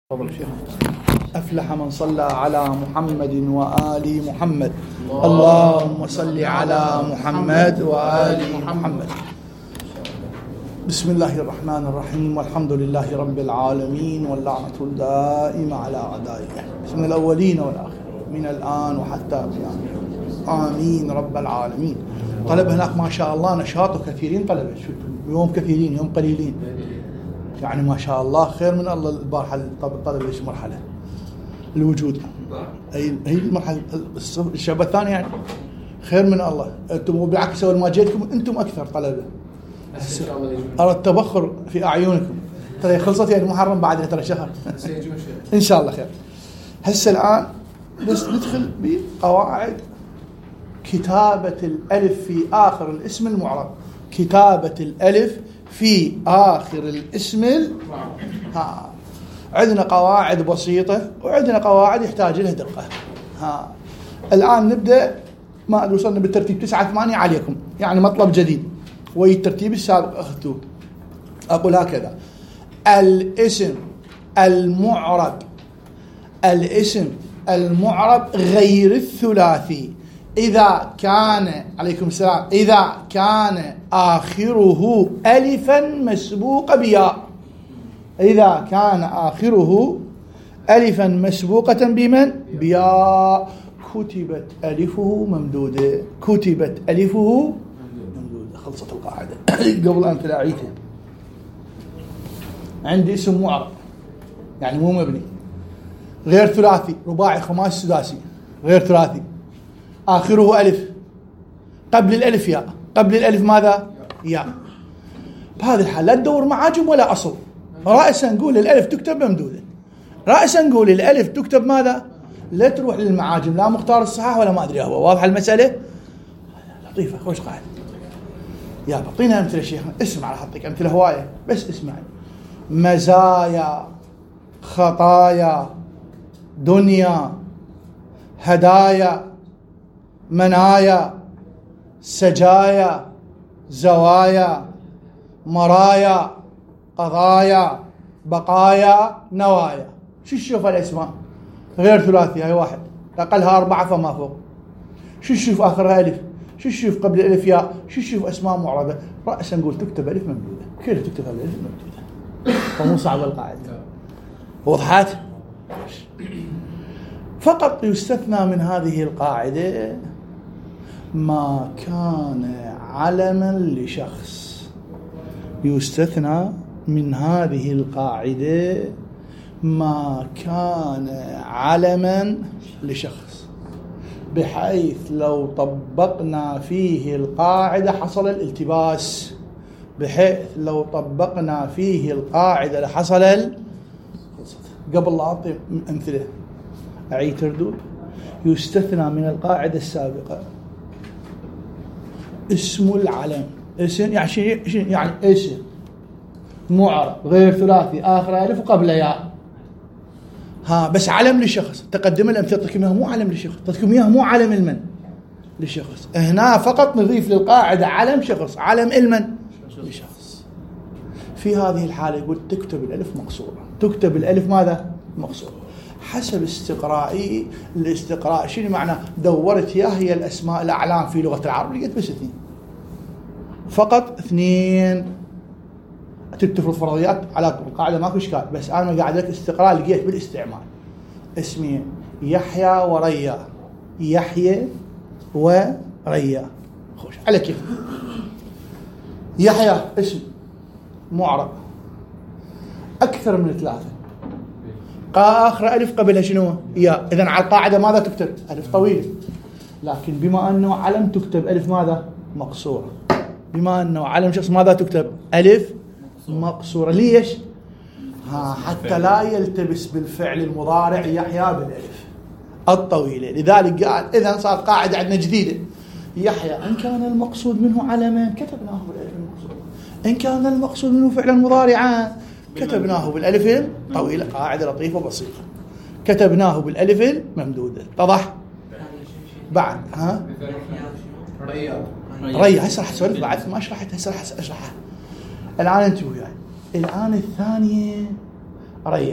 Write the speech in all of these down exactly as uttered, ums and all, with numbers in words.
تفضل شيخ. أفلح من صلى على محمد وآل محمد. اللهم صل على محمد وآل محمد. بسم الله الرحمن الرحيم، والحمد لله رب العالمين، واللعنة الدائمة على أعدائه من الأولين والآخرين من الآن وحتى قيام آمين رب العالمين. طلب هناك ما شاء الله نشاط وكثيرين طلبة، يوم كثيرين يوم قليلين، يعني ما شاء الله خير من الله. البارحة الطلبة ايش مرحلة الوجود، هي هي المرحلة الشعب الثاني، يعني خير من الله. انتم بالعكس اول ما جيتكم انتم اكثر طلبة. أرى التبخر في أعينكم. ترى خلصت يعني محرم بعد ترى شهر إن شاء الله خير. هسه الآن بس ندخل بقواعد كتابة الألف في آخر الاسم المعرب. كتابة الألف في آخر الاسم المعرب. ها عندنا قواعد بسيطة وعندنا قواعد يحتاج لها دقة. ها الآن نبدأ، ما وصلنا بالترتيب تسعة ثمانية عليكم، يعني مطلب جديد والترتيب السابق أخذتوه. أقول هكذا: الاسم المعرب، الاسم المعرب غير الثلاثي إذا كان عليكم السلام إذا كان آخره ألفا مسبوق بياء. إذا كان آخره ألفا مسبوقة بمن؟ بياء. كتبت ألفه ممدودة، كتبت ألفه ممدودة. خلصت القاعدة. قبل أن تلاعيتها عندي اسم معرب يعني مو مبني، غير ثلاثي، رباعي خماسي سداسي، غير ثلاثي، آخره ألف، قبل الألف ياء، قبل الألف ماذا؟ ياء. بهذه الحالة لا تدور معاجم ولا أصل، رأسا نقول الألف تكتب ممدودة، رأسا نقول الألف تكتب ماذا؟ لا تروح للمعاجم، لا مختار الصحاح ولا ما أدري هو. واضح المسألة؟ لطيفة. خوش قاعد يا بعطينا أمثلة شيخنا. اسمع، راح أعطيك أمثلة هواية بس اسمعي. مزايا، خطايا، دنيا، هدايا، منايا، سجايا، زوايا، مرايا، قضايا، بقايا، نوايا. شو تشوف الاسماء غير ثلاثي؟ هاي واحد، اقلها اربعه فما فوق. شو تشوف اخرها الف؟ شو تشوف قبل الالف ياء؟ شو تشوف اسماء معربه؟ راسا نقول تكتب الف ممدوده، كلها تكتب الف ممدوده. فمو صعبه القاعده. وضحت؟ فقط يستثنى من هذه القاعده ما كان علما لشخص. يستثنى من هذه القاعدة ما كان علما لشخص، بحيث لو طبقنا فيه القاعدة حصل الالتباس، بحيث لو طبقنا فيه القاعدة لحصل ال... قبل لا أعطي أمثلة أعيد تردود. يستثنى من القاعدة السابقة اسم العلم. اسم يعني شيء يعني اسم معرب غير ثلاثي آخر ألف وقبل ياء. ها بس علم لشخص. تقدم الأمثلة تعطيكم إياها مو علم لشخص، تعطيكم إياها مو علم المن لشخص. هنا فقط نضيف للقاعدة علم شخص، علم المن لشخص. في هذه الحالة يقول تكتب الألف مقصورة، تكتب الألف ماذا؟ مقصورة. حسب استقرائي، الاستقراء شنو معنى؟ دورت يا هي الأسماء الأعلام في لغة العرب، لقيت بس اثنين فقط، اثنين. تتفرض فرضيات على القاعدة ماكو إشكال، بس أنا قاعد لك استقراء لقيت بالاستعمال اسمي يحيى وريا، يحيى وريا. خوش على كيف. يحيى اسم معرب أكثر من ثلاثة، آخر ألف قبلها شنو؟ ياء. إذن على القاعدة ماذا تكتب؟ ألف طويل. لكن بما أنه علم تكتب ألف ماذا؟ مقصورة. بما أنه علم شخص ماذا تكتب؟ ألف مقصورة. ليش؟ ها حتى لا يلتبس بالفعل المضارع يحيى بالألف الطويلة. لذلك قال إذن صار قاعدة عندنا جديدة: يحيى إن كان المقصود منه علما كتبناه بالألف المقصورة، إن كان المقصود منه فعلا مضارعا كتبناه بالألف طويلة. قاعدة لطيفة بسيطة، كتبناه بالألف الممدودة. اتضح؟ بعد ها ريا ريا هسه راح اسولف بعد ما شرحت، هسه راح اشرحها. الآن انتبهوا يعني. الآن الثانية ريا.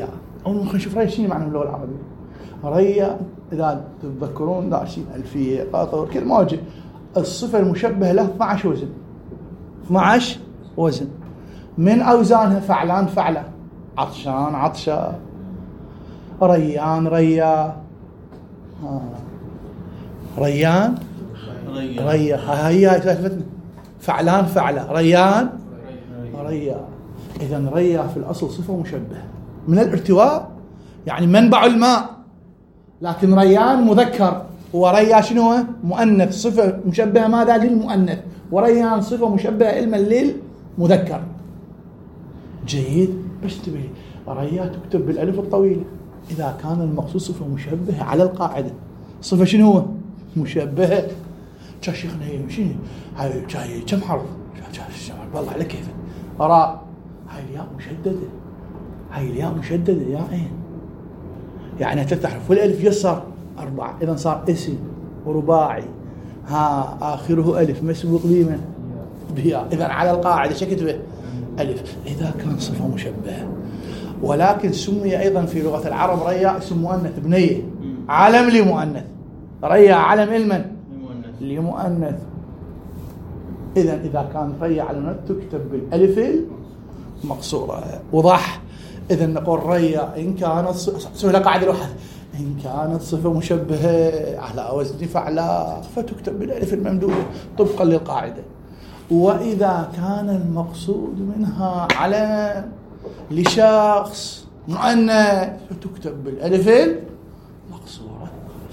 أول ما نشوف ريا شنو معنى باللغة العربية؟ ريا إذا تتذكرون داشين ألفية قاطر كل موجة الصفة المشبهة له اثنا عشر وزن اثنا عشر وزن من أوزانها فعلان فعلة عطشان عطشة ريان ريا آه. ريان ريا, ريا. هي هاي سالفتنا فعلان فعلة ريان ريا. إذن ريا في الأصل صفة مشبهة من الارتواء يعني منبع الماء لكن ريان مذكر وريا شنو هو مؤنث صفة مشبهة ماذا للمؤنث وريان صفة مشبهة علما للمذكر. جيد بس انتبه ريا تكتب بالألف الطويلة إذا كان المقصود صفة مشبهة على القاعدة. صفة شنو هو مشبهة شا شيخنا هي شنو هاي جاي كم حرف والله على كيفك راء هاي الياء مشددة هاي الياء مشددة ياءين يعني تفتح والألف يسار أربعة إذا صار اسم ورباعي ها آخره ألف مسبوق بمن بياء إذا على القاعدة شكتبه ألف إذا كان صفة مشبهة. ولكن سمي أيضا في لغة العرب ريا اسم مؤنث بنية علم لمؤنث ريا علم علما لمؤنث. إذا إذا كان ريا علم تكتب بالألف المقصورة وضح. إذا نقول ريا إن كانت سوي لها قاعدة الواحد إن كانت صفة مشبهة على وزن فعلا فتكتب بالألف الممدودة طبقا للقاعدة. وإذا كان المقصود منها علم لشخص مؤنث فتكتب بالألف المقصورة.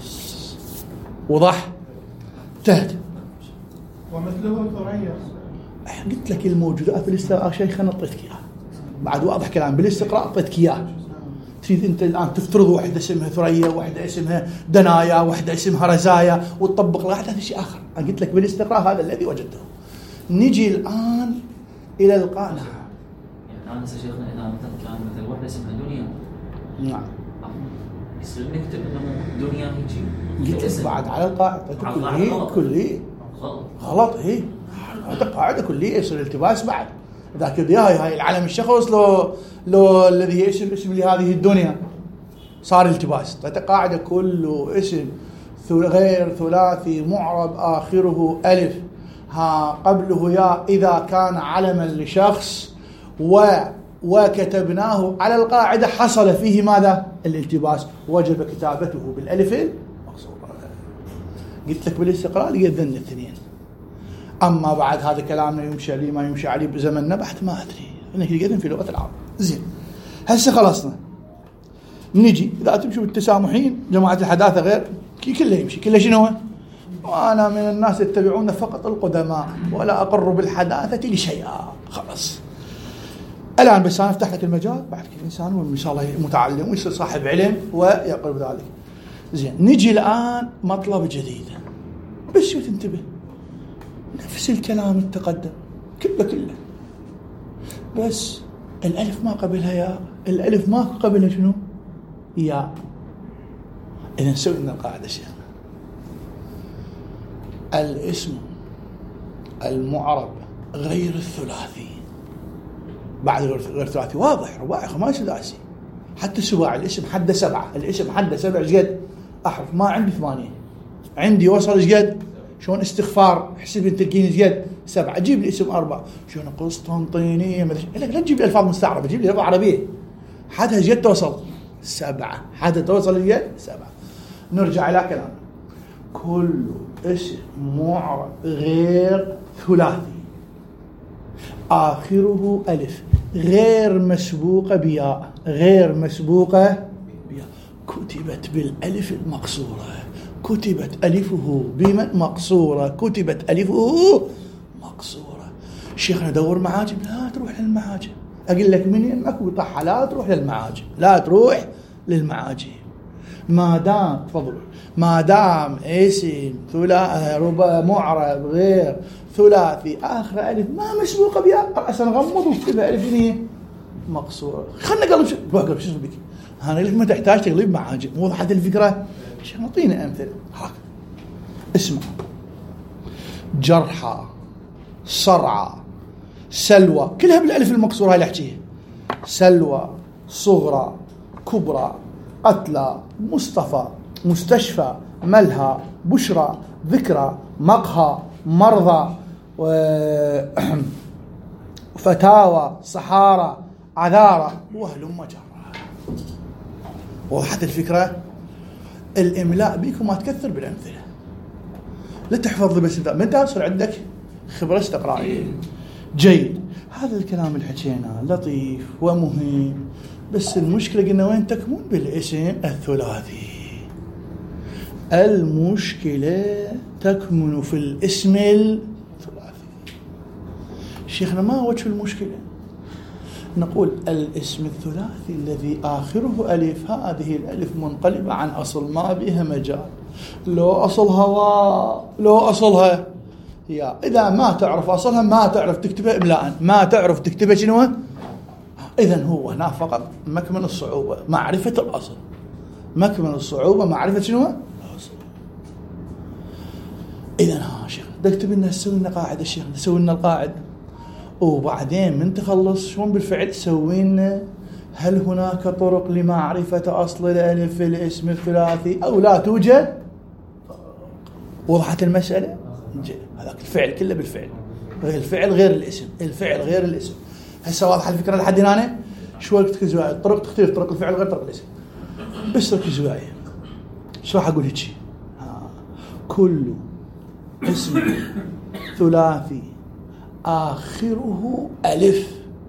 وضح تهد. ومثله ثريا قلت لك الموجودات بالاستقراء شيخنا اعطيتك اياه بعد واضح كلام بالاستقراء اعطيتك اياه. تريد انت الان تفترض واحده اسمها ثريا واحده اسمها دنايا واحده اسمها رزايا وتطبق لها هذا شيء اخر. انا قلت لك بالاستقراء هذا الذي وجدته. نجي الان الى القاعده يعني الان هسه شيخنا اذا مثلا كان مثل واحده اسمها دنيا نعم يصير نكتب انه دنيا هيجي قلت لك بعد على القاعده كليه كليه غلط. هي هذا قاعده كليه يصير التباس بعد ذاك هاي هاي العلم الشخص لو لو الذي اسم اسم لهذه الدنيا صار التباس. قاعده كله اسم غير ثلاثي معرب آخره ألف ها قبله يا إذا كان علما لشخص و وكتبناه على القاعدة حصل فيه ماذا الالتباس وجب كتابته بالألف المقصورة. قلت لك بالاستقراء ليذن الاثنين. أما بعد هذا كلامنا يمشي عليه ما يمشي عليه بزمننا بحت ما أدري إنك يقدم في لغة العرب. زين هسه خلصنا نجي إذا تمشوا بالتسامحين جماعة الحداثة غير كله يمشي كله شنو. وأنا من الناس يتبعون فقط القدماء ولا أقر بالحداثة لشيئا خلاص. الآن بس أنا أفتح لك المجال بعد كل إنسان وإن شاء الله متعلم ويصير صاحب علم ويقرب ذلك. زين نجي الآن مطلب جديد بس وتنتبه نفس الكلام التقدم كله كله بس الألف ما قبلها يا الألف ما قبلها شنو يا. إذا نسوي لنا القاعدة شيخنا الاسم المعرب غير الثلاثي بعد غير الثلاثي واضح رباعي خماسي سداسي حتى سباعي الاسم حده سبعة الاسم حده سبع جد أحرف ما عندي ثمانية عندي وصل جد شلون استغفار حسب التركين جد سبعة أجيب لي اسم أربعة شلون قسطنطينية مثلا لا تجيب لي ألفاظ مستعربة جيب لي لغة عربية حدها جد توصل سبعة حدها توصل الجد سبعة. نرجع إلى كلام كل اسم معرب غير ثلاثي آخره ألف غير مسبوقة بياء غير مسبوقة بياء كتبت بالألف المقصورة كتبت ألفه بمن مقصورة كتبت ألفه مقصورة. شيخنا دور معاجم لا تروح للمعاجم أقول لك من يمك وطحها لا تروح للمعاجم لا تروح للمعاجم ما دام تفضل ما دام اسم ثلاثي ربع معرب غير ثلاثي آخر ألف ما مسبوقة بياء رأسا غمض وكتبها ألف هي مقصورة. خلنا قلب شو بقلب شو بك هذا الألف ما تحتاج تقلب معاجم وضحت الفكرة. شو نعطينا أمثلة هاك اسمع جرحى صرعى سلوى كلها بالألف المقصورة هاي اللي أحكيها سلوى صغرى كبرى، قتلى، مصطفى، مستشفى، ملهى، بشرى، ذكرى، مقهى، مرضى، فتاوى، صحارى، عذارى، وهلم جرى. وضحت الفكرة؟ الإملاء بيكم ما تكثر بالأمثلة، لا تحفظ بس انت من تصل عندك خبرة استقرائية. جيد، هذا الكلام اللي حكيناه لطيف ومهم، بس المشكلة قلنا وين تكمن؟ بالاسم الثلاثي. المشكلة تكمن في الاسم الثلاثي. شيخنا ما وجه المشكلة؟ نقول الاسم الثلاثي الذي آخره ألف، هذه الألف منقلبة عن أصل ما بها مجال، لو أصلها واو لو أصلها يا، إذا ما تعرف أصلها ما تعرف تكتبها إملاء، ما تعرف تكتبها شنو؟ إذن هو هنا فقط مكمن الصعوبة معرفة الأصل، مكمن الصعوبة معرفة شنو؟ الأصل. إذن ها شيخ تكتب لنا سوي لنا قاعدة، شيخ نسوي لنا القاعدة، وبعدين من تخلص شلون بالفعل سوي لنا هل هناك طرق لمعرفة أصل الألف في الاسم الثلاثي أو لا توجد؟ وضحت المسألة؟ هذاك الفعل كله بالفعل، الفعل غير الاسم، الفعل غير الاسم. هسه واضحة الفكرة لحد هنا؟ شوي تركز وياي، الطرق تختلف، طرق الفعل غير طرق الاسم، بس ركز وياي. شو راح أقول هيك؟ كل اسم ثلاثي آخره ألف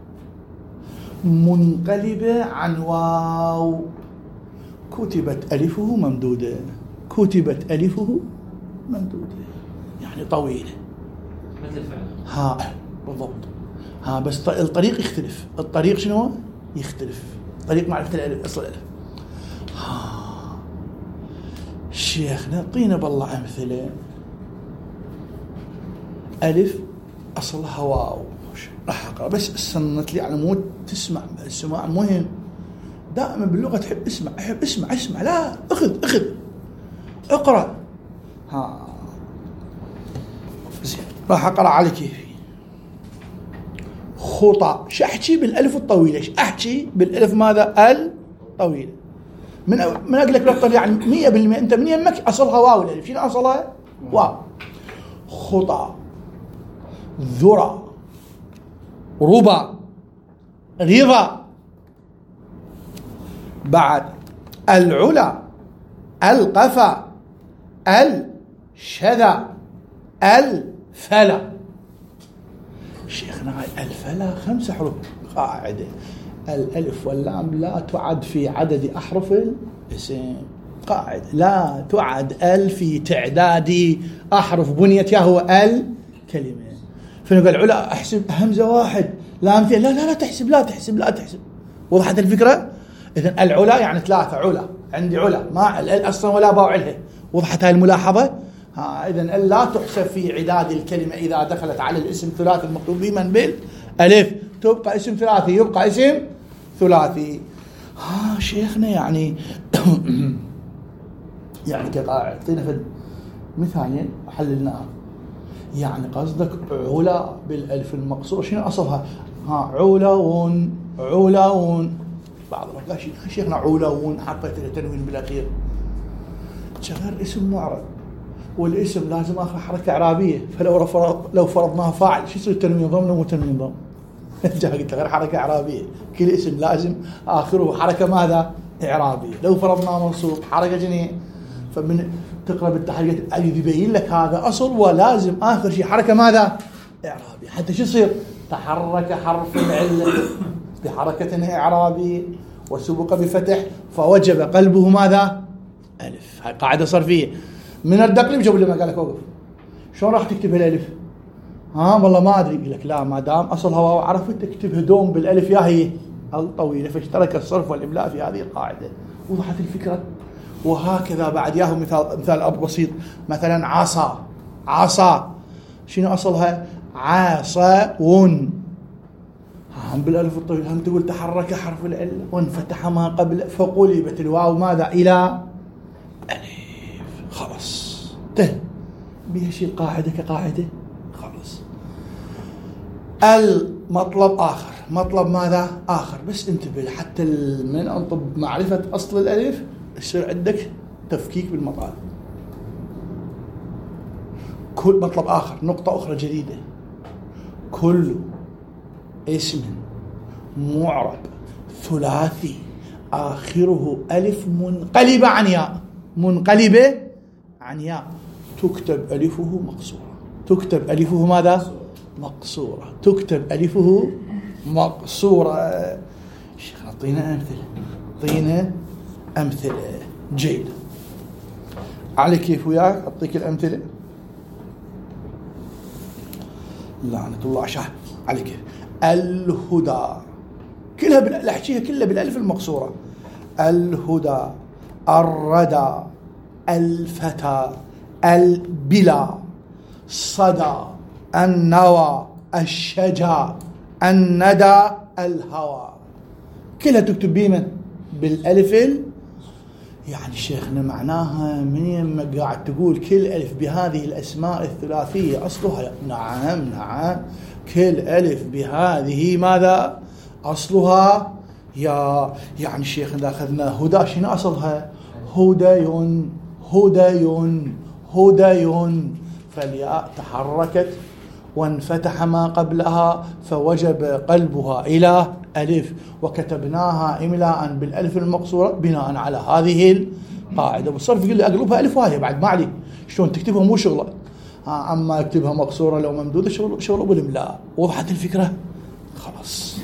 منقلبة عن واو كتبت ألفه ممدودة، كتبت ألفه ممدودة يعني طويلة مثل الفعل. ها بالضبط. ها بس الطريق يختلف، الطريق شنو؟ يختلف، طريق معرفة الألف، أصل الألف. ها شيخنا اعطينا بالله أمثلة. ألف أصلها واو، راح أقرأ بس استنت لي على مود تسمع، السماع مهم دائما باللغة، تحب اسمع، أحب اسمع اسمع، لا أخذ أخذ اقرأ. ها زين، راح أقرأ على كيفي. خطأ، شو أحكي بالألف الطويلة؟ شو أحكي بالألف ماذا؟ الطويلة. من من أقول لك لفظ يعني مية بالمية أنت من يمك أصلها واو الألف، شنو أصلها؟ واو. خطأ، ذرة، ربا، غضا. بعد العلا، القفا، الشذا، الفلا. شيخنا الفلا خمسة حروف. قاعدة الألف واللام لا تعد في عدد أحرف الاسم، قاعدة لا تعد ال في تعداد أحرف بنيتها هو الكلمة. فنقول علا أحسب همزة واحد لام اثنين، لا لا لا تحسب لا تحسب لا تحسب. وضحت الفكرة؟ إذن العلا يعني ثلاثة، علا عندي علا ما ال أصلا ولا باو علها. وضحت هاي الملاحظة؟ ها إذن ال لا تحسب في عداد الكلمة إذا دخلت على الاسم ثلاثي المكتوب به من بالألف، تبقى اسم ثلاثي، يبقى اسم ثلاثي. ها شيخنا يعني يعني كقاعدة اعطينا فد مثالين حللناها. يعني قصدك علا بالألف المقصورة شنو أصلها؟ ها علاون، علاون. بعض الأوقات شيخنا علاون حطيت تنوين بالأخير، شغل اسم معرب والاسم لازم آخر حركة إعرابية، فلو فرض لو فرضناها فاعل شو يصير؟ تنوين ضمن ومو تنوين ضمن. جا قلت غير حركة إعرابية، كل اسم لازم آخره حركة ماذا؟ إعرابية. لو فرضناه منصوب حركة جنيه، فمن تقرأ بالتحريات يبين لك هذا أصل ولازم آخر شيء حركة ماذا؟ إعرابية، حتى شو يصير؟ تحرك حرف العلة بحركة إعرابية وسبق بفتح فوجب قلبه ماذا؟ ألف. هاي قاعدة صرفية. من الدقلب جاب لي ما قال لك وقف، شلون راح تكتب الألف؟ ها والله ما أدري. يقول لك لا، ما دام أصلها واو عرفت تكتب هدوم بالألف يا هي الطويلة، فاشترك الصرف والإملاء في هذه القاعدة. وضحت الفكرة؟ وهكذا بعد ياهو مثال مثال أب بسيط، مثلا عصا، عصا شنو أصلها؟ عاصون. هم بالألف الطويل، هم تقول تحرك حرف العلة وانفتح ما قبل فقلبت الواو ماذا؟ إلى ألف. خلاص ته بها شيء القاعدة كقاعدة. خلاص المطلب آخر، مطلب ماذا آخر. بس انتبه حتى من أنطب معرفة أصل الألف يصير عندك تفكيك بالمطالب. كل مطلب آخر، نقطة أخرى جديدة، كل اسم معرب ثلاثي آخره ألف منقلبة عن ياء، منقلبة عن ياء، تكتب ألفه مقصورة. تكتب ألفه ماذا؟ مقصورة. تكتب ألفه مقصورة. شيخ أعطينا أمثلة، أعطينا أمثلة. جيد، على كيف وياك أعطيك الأمثلة. لعنة الله شاه على كيف. الهدى كلها بالأحكيها كلها بالألف المقصورة. الهدى، الردى، الفتى، البلا، صدى، النوى، الشجا، الندى، الهوى، كلها تكتب بيمن بالألف. يعني شيخنا معناها من يما قاعد تقول كل ألف بهذه الأسماء الثلاثية أصلها. نعم نعم، كل ألف بهذه ماذا أصلها؟ يا يعني شيخ إذا أخذنا هدى شنو أصلها؟ هديون هديون هديون، فالياء تحركت وانفتح ما قبلها فوجب قلبها إلى ألف، وكتبناها إملاء بالألف المقصورة بناء على هذه القاعدة. والصرف يقول لي أقلبها ألف وهي بعد ما عليك شلون تكتبها، مو شغلة. أما اكتبها مقصورة لو ممدودة شغل شغل بالإملاء. وضحت الفكرة؟ خلاص.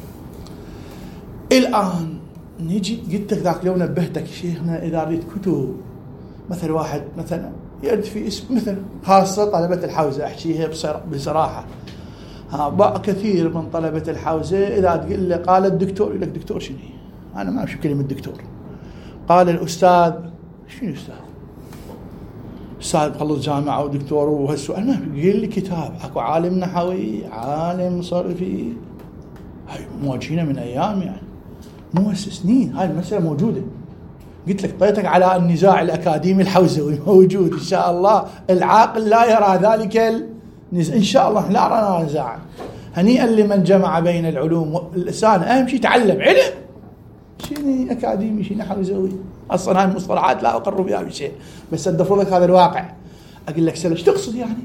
الآن نيجي قلت لك ذاك لو نبهتك شيخنا إذا ريت كتب مثل واحد مثلا يرد في اسم مثل خاصة طلبة الحوزة، أحكيها بصراحة. ها كثير من طلبة الحوزة إذا تقول له قال الدكتور يقول لك دكتور شنو؟ أنا ما أمشي بكلمة دكتور. قال الأستاذ، شنو أستاذ؟ أستاذ خلص جامعة ودكتور وهالسؤال ما يقول لي كتاب. أكو عالم نحوي، عالم صرفي، هاي مواجهينها من أيام يعني مو هسه سنين، هاي المسألة موجودة. قلت لك طيتك على النزاع الأكاديمي الحوزوي موجود إن شاء الله. العاقل لا يرى ذلك النزاع إن شاء الله، لا أرانا نزاعا. هنيئا لمن جمع بين العلوم واللسان. أهم شيء تعلم علم. شيني أكاديمي شيني حوزوي، أصلا هاي المصطلحات لا أقر بها بشيء، بس أدفر لك هذا الواقع. أقول لك سلش تقصد يعني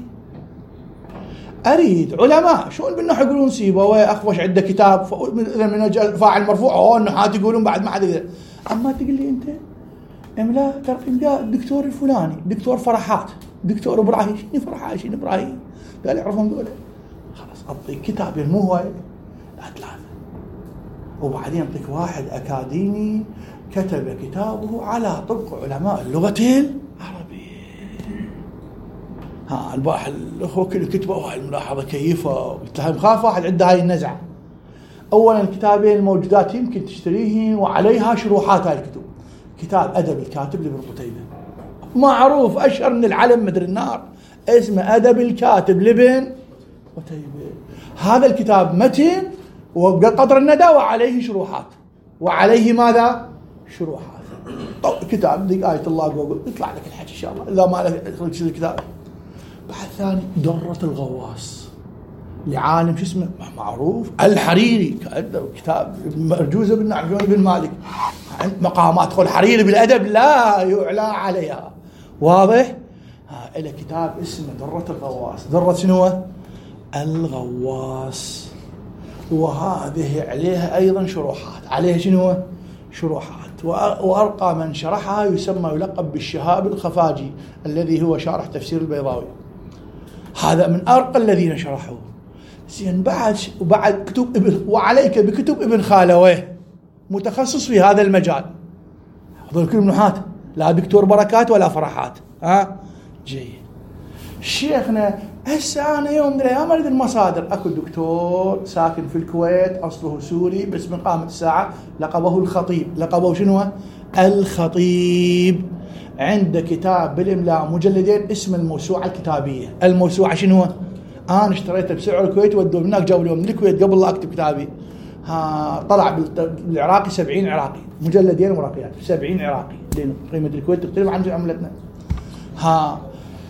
أريد علماء شلون بالنحو يقولون سيبويه أخفش عنده كتاب من فاعل مرفوع أو النحاة يقولون بعد ما حد يقدر. أما تقول لي أنت إملاء ترقيم جاء الدكتور الفلاني، دكتور فرحات، دكتور إبراهيم، شنو فرحات شنو إبراهيم، قال يعرفهم دول. خلاص أعطيك كتاب مو هو لا ثلاثة، وبعدين أعطيك واحد أكاديمي كتب كتابه على طبق علماء اللغة العربية. ها الباحث الأخوة كل كتبوا هاي الملاحظة كيفة. قلت لهم خاف واحد عنده هاي النزعة. أولا الكتابين الموجودات يمكن تشتريهن وعليها شروحات هاي الكتب. كتاب أدب الكاتب لابن قتيبة معروف أشهر من العلم مدري النار، اسمه أدب الكاتب لابن قتيبة. هذا الكتاب متن وقدر الندى وعليه شروحات، وعليه ماذا؟ شروحات. كتاب ذيك آية الله جوجل يطلع لك الحكي إن شاء الله إذا ما لك الكتاب. بعد ثاني درة الغواص لعالم شو اسمه معروف الحريري، كتاب مرجوزة بن عجون بن مالك. مقامات خل الحريري بالأدب لا يعلى عليها، واضح؟ ها إلى كتاب اسمه درة الغواص. درة شنو؟ الغواص. وهذه عليها أيضا شروحات، عليها شنو؟ شروحات. وأرقى من شرحها يسمى يلقب بالشهاب الخفاجي الذي هو شارح تفسير البيضاوي. هذا من أرقى الذين شرحوه. زين بعد وبعد كتب ابن، وعليك بكتب ابن خالويه متخصص في هذا المجال. هذول كلهم نحات، لا دكتور بركات ولا فرحات. ها جيد. شيخنا هسه أنا يوم من الأيام أريد المصادر. أكو دكتور ساكن في الكويت أصله سوري بس من قامت الساعة لقبه الخطيب. لقبه شنو؟ الخطيب. عنده كتاب بالإملاء مجلدين اسم الموسوعة الكتابية. الموسوعة شنو؟ أنا اشتريته بسعر الكويت ودوه هناك جابوا لي من الكويت قبل لا أكتب كتابي. ها طلع بالعراقي سبعين عراقي، مجلدين ورقيات سبعين عراقي، لأن قيمة الكويت تختلف عن عملتنا. ها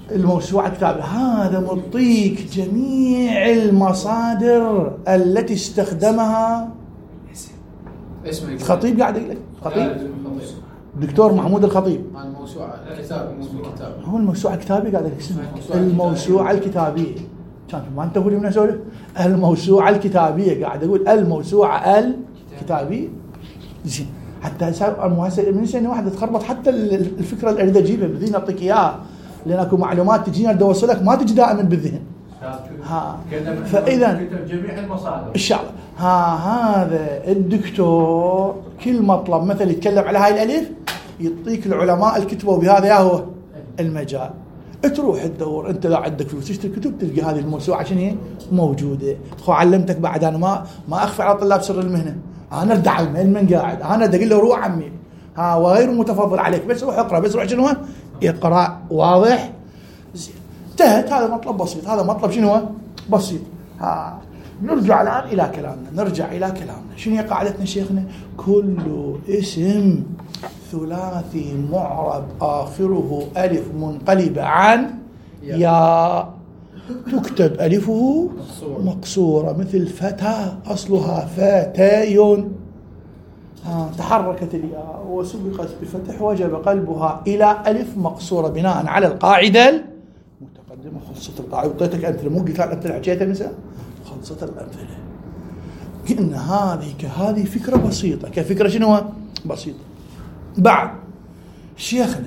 الموسوعة الكتابية هذا معطيك جميع المصادر التي استخدمها الخطيب. قاعد يقول لك خطيب دكتور محمود الخطيب. الموسوعة الكتاب هو الموسوعة الكتابية قاعد اسمها الموسوعة الكتابية. كان ما انت تقول من اسولف الموسوعة الكتابية، قاعد اقول الموسوعة الكتابية. زين حتى المؤسسة من سنة واحدة تخربط حتى الفكرة اللي اريد اجيبها بدي نعطيك اياها، لان اكو معلومات تجينا بدي اوصلك ما تجي دائما بالذهن. ها فاذا جميع المصادر ان شاء الله. ها هذا الدكتور كل مطلب مثلا يتكلم على هاي الالف يعطيك العلماء اللي كتبوا بهذا يا هو المجال. تروح تدور انت لو عندك فلوس تشتري كتب تلقى هذه الموسوعه عشان هي موجوده. خو علمتك بعد انا ما ما اخفي على طلاب سر المهنه، انا ارد على من قاعد انا اقول له روح عمي ها وغير متفضل عليك بس روح اقرا بس روح شنو اقرا واضح. زين انتهت. هذا مطلب بسيط، هذا مطلب شنو بسيط. ها نرجع الان الى كلامنا نرجع الى كلامنا شنو هي قاعدتنا شيخنا؟ كل اسم ثلاثي معرب آخره ألف منقلبة عن يا تكتب ألفه مقصورة مثل فتى أصلها فتاي. تحركت الياء وسبقت بفتح وجب قلبها إلى ألف مقصورة بناء على القاعدة المتقدمة. خلصت القاعدة. أعطيتك أمثلة مو قلت أمثلة حكيتها مثلا خلصت الأمثلة. إن هذه كهذه فكرة بسيطة كفكرة شنو بسيطة. بعد شيخنا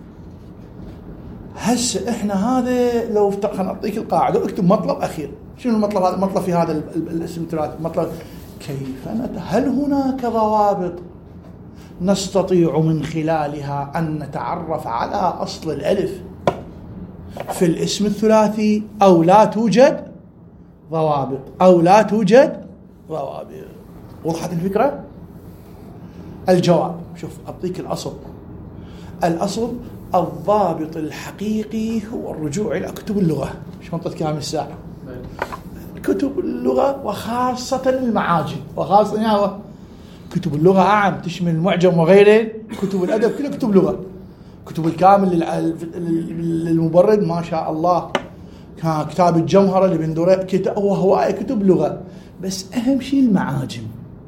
هسه احنا هذا لو خلينا نعطيك القاعده واكتب مطلب اخير. شنو المطلب هذا؟ المطلب في هذا الاسم الثلاثي مطلب كيف نت... هل هناك ضوابط نستطيع من خلالها ان نتعرف على اصل الالف في الاسم الثلاثي او لا توجد ضوابط او لا توجد ضوابط؟ وضحت الفكره؟ الجواب شوف أعطيك الأصل. الأصل الضابط الحقيقي هو الرجوع إلى كتب اللغة. مش منطقة كلام الساعة كتب اللغة وخاصة المعاجم وخاصة يعني كتب اللغة أعم تشمل المعجم وغيره. كتب الأدب كلها كتب لغة. كتب الكامل للمبرد ما شاء الله كتاب الجمهرة لابن دريد كتاب وهو كتب لغة. بس أهم شيء المعاجم.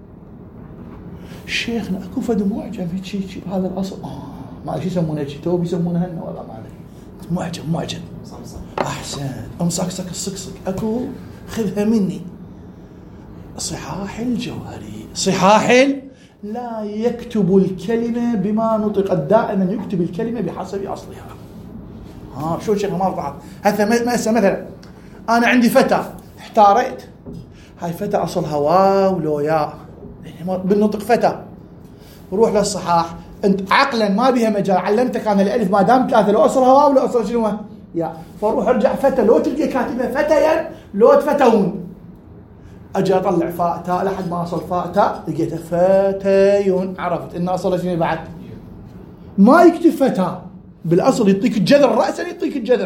شيخنا اكو فد معجم هيك شيء هذا الاصل اه ما شو يسمونه هيك تو بيسمونه هن ولا ما ادري معجم معجم احسن امسكسك الصقصق اكو خذها مني. صحاح الجوهري صحاح لا يكتب الكلمه بما نطقت دائما يكتب الكلمه بحسب اصلها. ها شو شيخ ما بعرف هذا مثلا انا عندي فتى احتاريت هاي فتى اصلها واو لو ياء بالنطق فتى. روح للصحاح انت عقلا ما بها مجال علمتك انا الالف ما دام ثلاثه لو اصلها واو لو اصل شنو يا فروح ارجع فتى لو تلقى كاتبها فتيا لو تفتون اجي اطلع فاء تاء لحد ما اصل فاء تاء لقيتها فتيون. عرفت ان اصلها شنو بعد؟ ما يكتب فتى بالاصل يعطيك الجذر راسا يعطيك الجذر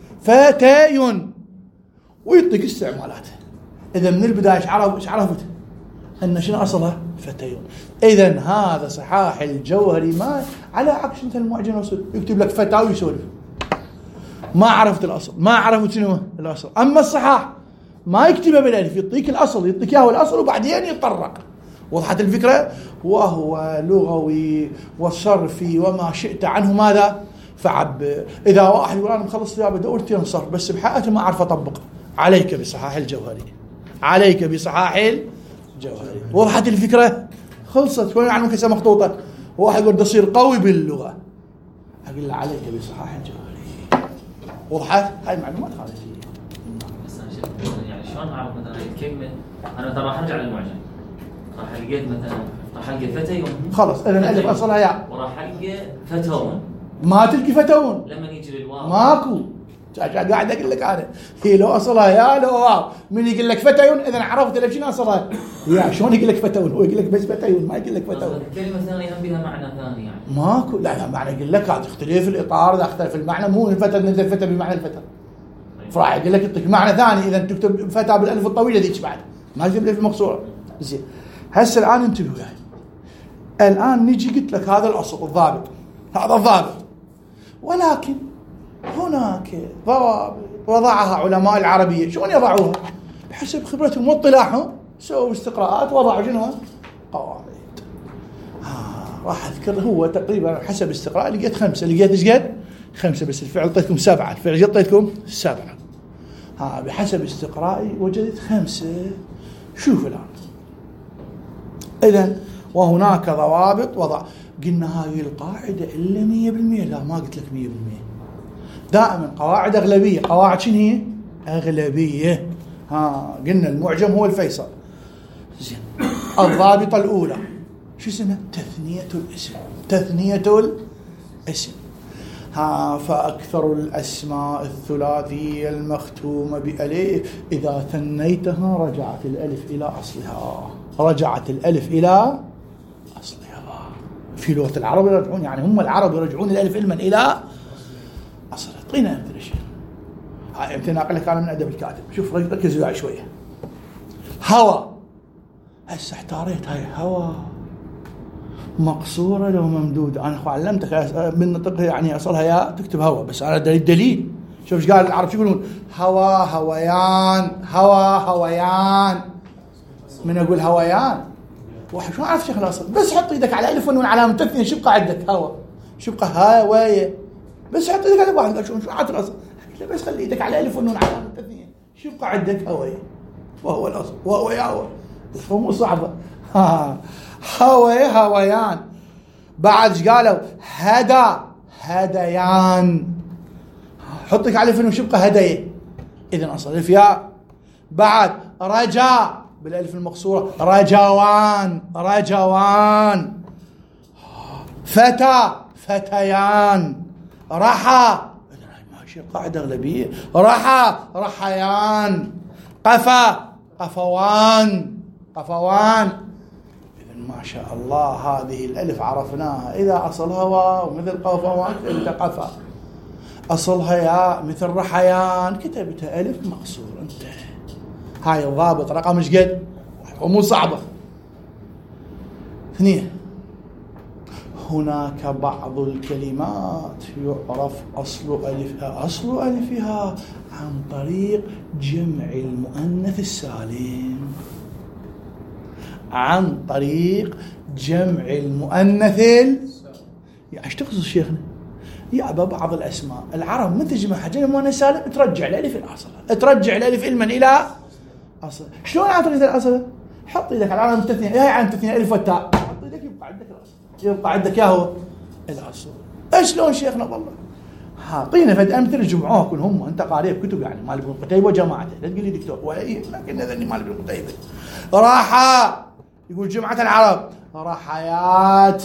فتيون ويعطيك استعمالاته. اذا من البدايه ايش عرف ايش عرفت؟ ان شنو اصلها فتيون. اذا هذا صحاح الجوهري ما على عكس انت المعجم الاصل يكتب لك فتى ويسولف ما عرفت الاصل ما عرفت شنو الاصل. اما الصحاح ما يكتبها بالالف يعطيك الاصل يعطيك اياه الاصل وبعدين يتطرق. وضحت الفكره؟ وهو لغوي وصرفي وما شئت عنه ماذا فعب. اذا واحد يقول انا مخلص ثيابه دورتي انصرف بس بحياتي ما اعرف اطبق عليك بصحاح الجوهري عليك بصحاح الجوهري. وضحت الفكره؟ خلصت. وين عنك هسه مخطوطه واحد يقول تصير قوي باللغه اقول له عليك بصحاح الجوهري. وضحت؟ هاي معلومات خارجيه. يعني شلون اعرف مثلا الكلمه انا ترى راح ارجع للمعجم راح لقيت مثلا راح القى فتى خلص اذا الالف اصلها يا وراح القى فتون ما تلقي فتون لما يجي الواو ماكو. قاعد اقول لك انا هي لو اصلها يا لو واو من يقول لك فتيون اذا عرفت ليش شنو اصلها يا شلون يقول لك فتيون هو يقول لك بس فتيون ما يقول لك فتيون. الكلمه الثانيه هم بها معنى ثاني يعني ماكو. لا لا معنى يقول لك تختلف الاطار اذا اختلف المعنى مو الفتى نزل فتى بمعنى الفتى فراح يقول لك يعطيك معنى ثاني اذا تكتب فتى بالالف الطويله ذيك بعد ما تكتب الالف المقصوره. زين هسه الان انتبهوا وياي الان نجي قلت لك هذا الاصل الضابط هذا الضابط ولكن هناك ضوابط وضعها علماء العربية. شلون يضعوها؟ بحسب خبرتهم واطلاعهم، سووا استقراءات وضعوا شنو؟ قواعد. آه راح أذكر هو تقريبا حسب استقراء لقيت خمسة. لقيت إيش قد؟ خمسة، بس الفعل اعطيتكم سبعة. الفعل اعطيتكم سبعة. ها آه بحسب استقرائي وجدت خمسة. شوف الآن. إذن وهناك ضوابط وضع. قلنا هاي القاعدة إلا مية بالمية؟ لا، ما قلت لك مية بالمية. دائما قواعد أغلبية. قواعد شنو هي؟ أغلبية. ها قلنا المعجم هو الفيصل. زين. الضابطة الأولى شو اسمها؟ تثنية الاسم. تثنية الاسم. ها فأكثر الأسماء الثلاثية المختومة بألف إذا ثنيتها رجعت الألف إلى أصلها. رجعت الألف إلى أصلها. في لغة العرب يرجعون، يعني هم العرب يرجعون الألف علما إلى أصلها. اعطينا أمثلة شيء. هاي أمثلة أقول لك أنا من أدب الكاتب. شوف ركز وياي شوية. هوى. هسه احتاريت هاي هوى مقصورة لو ممدودة. أنا أخو علمتك بالنطق يعني أصلها يا تكتب هوى، بس أنا دليل دليل. شوف ايش قال العرب، شو يقولون؟ هوى هويان، هوى هويان. من أقول هويان واحد شو عارف شيخ الأصل، بس حط إيدك على ألف ونون علامة تثنية شو يبقى عندك؟ هوى. شو يبقى؟ هواية. بس حط إيدك على واحد قال شو شو عارف الأصل، بس خلي إيدك على ألف ونون علامة تثنية شو يبقى عندك؟ هواية. وهو الأصل وهو يا هو. مو صعبة. ها هوى هويان. بعد ايش قالوا؟ هدى هديان. حطك على فين وشبقة هدية. إذن أصل الف ياء. بعد رجاء بالألف المقصورة رجوان رجوان. فتى فتيان. رحى ماشي قاعدة أغلبية. رحى رحيان. قفا قفوان قفوان. ما شاء الله هذه الألف عرفناها. إذا أصلها واو مثل قفوان كتبتها قفا. أصلها ياء مثل رحيان كتبتها ألف مقصور. انتهى. هاي الضابط رقم ايش قد؟ ومو صعبة. اثنين. هناك بعض الكلمات يعرف أصل ألفها أصل ألفها عن طريق جمع المؤنث السالم. عن طريق جمع المؤنث ال... يعني ايش تقصد شيخنا؟ يابا بعض الاسماء العرب من تجمعها جمع المؤنث السالم ترجع الالف الى اصلها. ترجع الالف علما الى اصل. شلون عن طريق الاصل؟ حط ايدك على علامه التثنيه. هي علامه التثنيه الف والتاء. حط ايدك يبقى عندك الاصل. يبقى عندك يا هو الاصل. شلون شيخنا؟ والله اعطينا فد امثله جمعوها كل هم. انت قارئ كتب يعني مال ابن قتيبه وجماعته. لا تقول لي دكتور ولا اي، لكن ذني مال ابن قتيبه. راحه يقول جمعة العرب رحيات.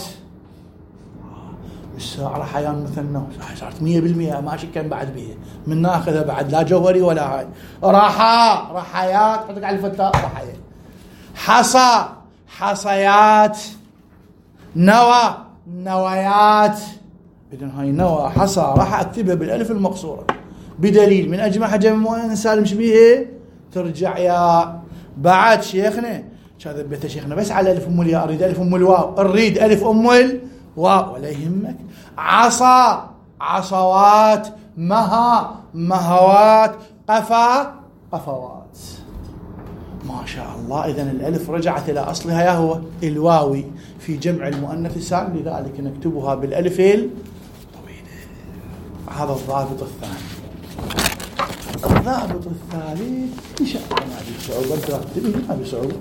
الساعة رحيان مثنى صارت مية بالمية ماشي كان بعد بيه من ناخذها بعد لا جوهري ولا هاي. راحة رحيات حطك على الفتاة رحيات. حصى حصيات. نوى نويات. إذن هاي نوى حصى راح أكتبها بالألف المقصورة بدليل من أجمع جمع مؤنث سالم شبيه ترجع يا. بعد شيخنا هذا بيت شيخنا بس على ألف أم الياء. أريد ألف أم الواو. أريد ألف أم الواو ولا يهمك. عصا عصوات. مها مهوات. قفا قفوات. ما شاء الله. إذن الألف رجعت إلى أصلها يا هو الواوي في جمع المؤنث السالم، لذلك نكتبها بالألف الطويلة. هذا الضابط الثاني. الضابط الثالث إن شاء الله ما في صعوبة. تبي ما في صعوبة.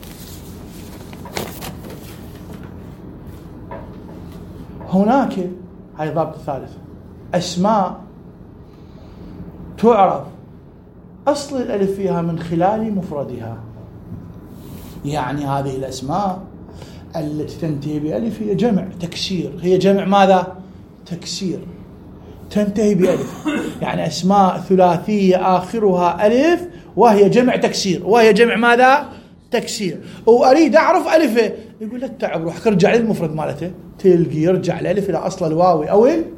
هناك هاي الضابط الثالث أسماء تعرف أصل الألف فيها من خلال مفردها. يعني هذه الأسماء التي تنتهي بألف هي جمع تكسير. هي جمع ماذا؟ تكسير. تنتهي بألف يعني أسماء ثلاثية آخرها ألف وهي جمع تكسير. وهي جمع ماذا؟ تكسير. وأريد أعرف ألفه. يقول لا تعب روح ارجع للمفرد مالته تلقي يرجع الألف إلى أصل الواوي أو الياء.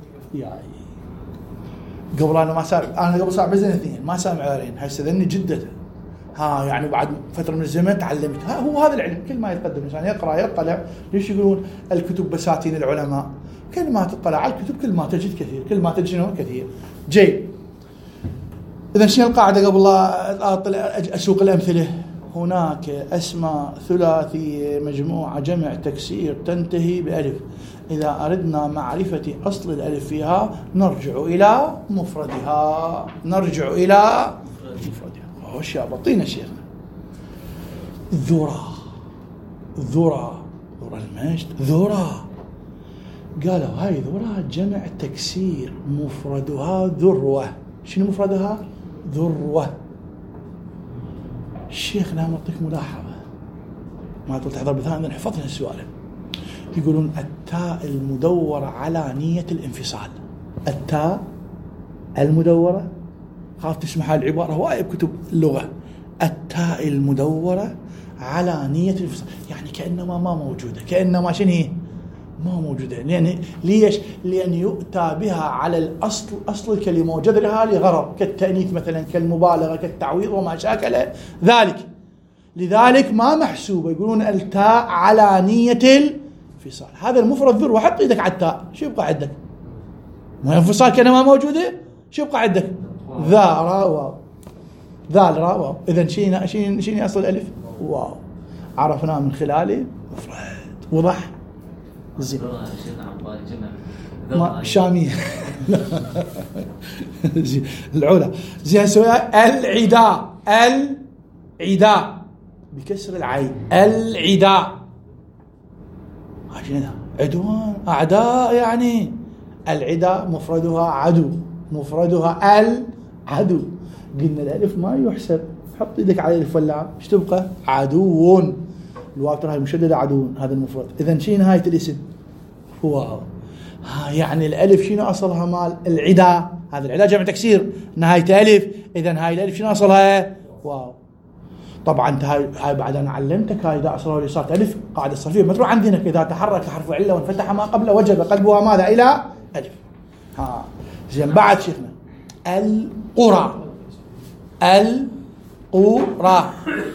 قبل أنا ما سامع. أنا قبل سامع بزن اثنين ما سامع غيرين. هسه ذني جدة. ها يعني بعد فترة من الزمن تعلمت. ها هو هذا العلم كل ما يتقدم الإنسان يقرأ يطلع. ليش يقولون الكتب بساتين العلماء؟ كل ما تطلع على الكتب كل ما تجد كثير، كل ما تجد شنو كثير. جيد. إذا شنو القاعدة قبل لا أسوق الأمثلة؟ هناك أسماء ثلاثية مجموعة جمع تكسير تنتهي بألف، إذا أردنا معرفة أصل الألف فيها نرجع إلى مفردها، نرجع إلى مفردها. هوش يا بطينا شيخنا. ذرة، ذرة، ذرة المجد، ذرة. قالوا هاي ذرة جمع تكسير مفردها ذروة. شنو مفردها؟ ذروة. الشيخ لا معطيك ملاحظة ما تقول تحضر بثاني نحفظها السؤال. يقولون التاء المدورة على نية الانفصال. التاء المدورة، خاف تسمع العبارة هواية بكتب اللغة. التاء المدورة على نية الانفصال، يعني كأنما ما موجودة، كأنما شنو هي؟ ما موجودة. لأن ليش؟ لأن يؤتى بها على الأصل، أصل الكلمة وجذرها لغرض كالتأنيث مثلا، كالمبالغة، كالتعويض وما شاكل ذلك. لذلك ما محسوبة. يقولون التاء على نية الانفصال. هذا المفرد ذروة. حط ايدك على التاء، شو يبقى عندك؟ ما انفصال كأنما موجودة، شو يبقى عندك؟ ذا راء واو، ذال راء واو. إذا شينا شين شين أصل الألف واو. عرفناه من خلاله مفرد. وضح؟ زين. ما شامية. زين العلا. زين سؤال العداء. العداء بكسر العين. العداء عشان عدوان أعداء يعني. العداء مفردها عدو، مفردها العدو. قلنا الألف ما يحسب. حط يدك على الألف واللام ايش تبقى؟ عدو. الواو ترى مشددة عدو، هذا المفرد. إذا شي نهاية الاسم؟ واو. ها يعني الألف شنو أصلها مال العدا؟ هذا العدا جمع تكسير نهاية ألف. إذا هاي الألف شنو أصلها؟ واو. طبعا هاي هاي بعد أنا علمتك هاي إذا أصلها اللي صارت ألف قاعدة صرفية متروح عندنا. إذا تحرك حرف علة وانفتح ما قبله وجب قلبها ماذا؟ إلى ألف. ها زين. بعد شيخنا القرى. القرى.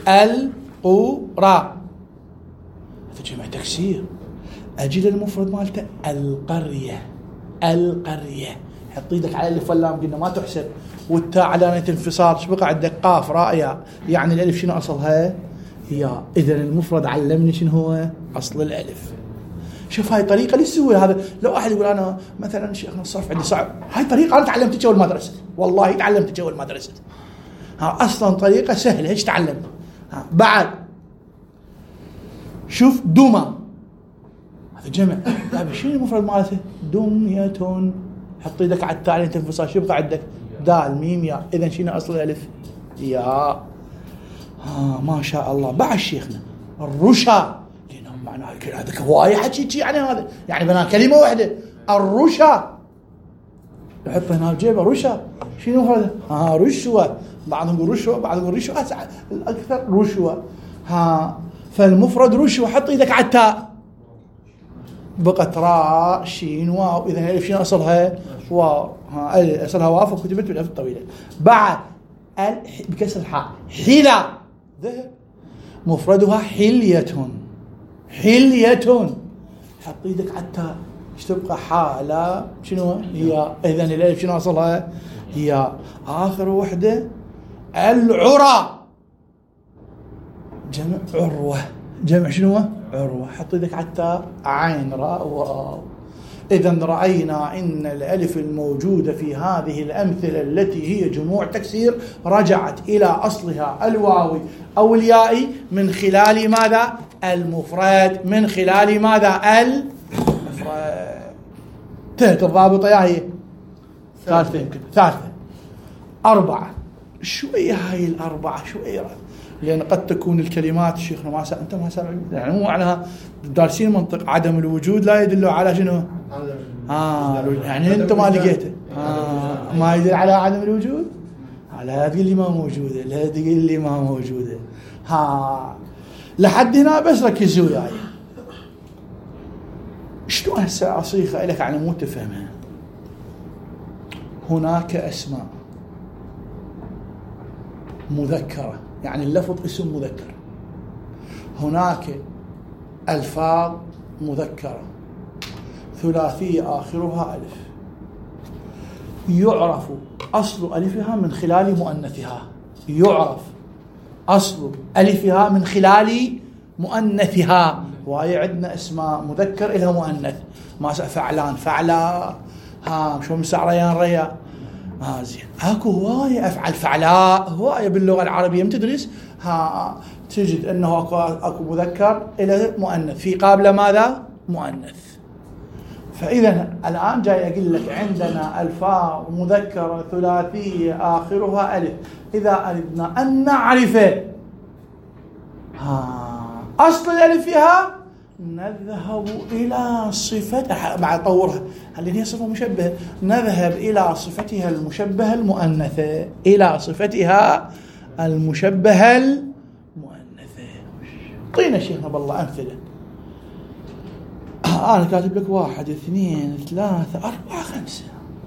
القرى هذا جمع تكسير. أجل المفرد مالته القرية. القرية. حط يدك على الألف واللام قلنا ما تحسب. والتاء على نية الانفصال ايش بقى عندك؟ قاف راء ياء. يعني الألف شنو أصلها؟ ياء. إذا المفرد علمني شنو هو؟ أصل الألف. شوف هاي طريقة ليش تسوي هذا؟ لو أحد يقول أنا مثلا شيخنا الصرف عندي صعب، هاي طريقة أنا تعلمتها أول مدرسة، والله تعلمتها أول مدرسة. ها أصلا طريقة سهلة ايش تعلمت. ها بعد شوف دمى هذا جمع. لا شنو المفرد مالته؟ دمية. حط يدك على التاء على الانفصال شو يبقى عندك؟ دال ميم ياء. إذا شنو أصل الألف؟ ياء. ها ما شاء الله. بعد شيخنا الرشا. لأنه معناه هذا هواية حكي يعني هذا يعني بنا كلمة واحدة. الرشا يحط هنا بجيبه رشا. شنو هذا؟ ها رشوة. بعضهم يقول رشوة، بعضهم يقول رشوة، الأكثر رشوة. ها فالمفرد رشوة. حط يدك على التاء بقت راء شين واو. إذا الألف شنو أصلها؟ واو. ها أصلها واو فكتبت بالألف الطويلة. بعد بكسر الحاء حلا. ذهب مفردها حلية. حلية. حط يدك على التاء ايش تبقى؟ حالة. شنو هي؟ إذا الألف شنو أصلها؟ هي. آخر وحدة العرى. جمع عروة. جمع شنو؟ عروة. حط يدك على التاء عين راء واو. إذا رأينا إن الألف الموجودة في هذه الأمثلة التي هي جموع تكسير رجعت إلى أصلها الواوي أو اليائي من خلال ماذا؟ المفرد. من خلال ماذا؟ المفرد. تهت الضابطة يا هي ثالثة يمكن ثالثة أربعة. شوية هاي الأربعة شوية، لأن قد تكون الكلمات شيخنا ما سأ... أنت ما سامع يعني مو معناها دارسين منطق عدم الوجود لا يدل على شنو؟ آه يعني أنت ما لقيته. آه ما يدل على عدم الوجود. لا تقول لي ما موجودة، لا تقول لي ما موجودة. ها لحد هنا بس ركزوا وياي. شلون هسه أصيغها لك على مو تفهمها؟ هناك أسماء مذكرة يعني اللفظ اسم مذكر. هناك ألفاظ مذكرة ثلاثية آخرها ألف يعرف أصل ألفها من خلال مؤنثها. يعرف أصل ألفها من خلال مؤنثها. وهي عندنا اسماء مذكر إلها مؤنث. ما فعلان فعلا، ها شو مسعريان ريا، ها زين. اكو هواية أفعل فعلاء، هواية باللغة العربية تدرس، ها تجد أنه أكو, أكو مذكر إلى مؤنث في قابل ماذا؟ مؤنث. فإذا الآن جاي أقول لك عندنا ألفاء مذكرة ثلاثية آخرها ألف. إذا أردنا أن نعرف ها أصل الألف فيها نذهب إلى صفتها بعد طورها. هل هي صفة مشبهة؟ نذهب إلى صفتها المشبهة المؤنثة، إلى صفتها المشبهة المؤنثة. طينا شيخنا بالله أمثلة. أنا كاتب لك واحد اثنين ثلاثة أربعة خمسة،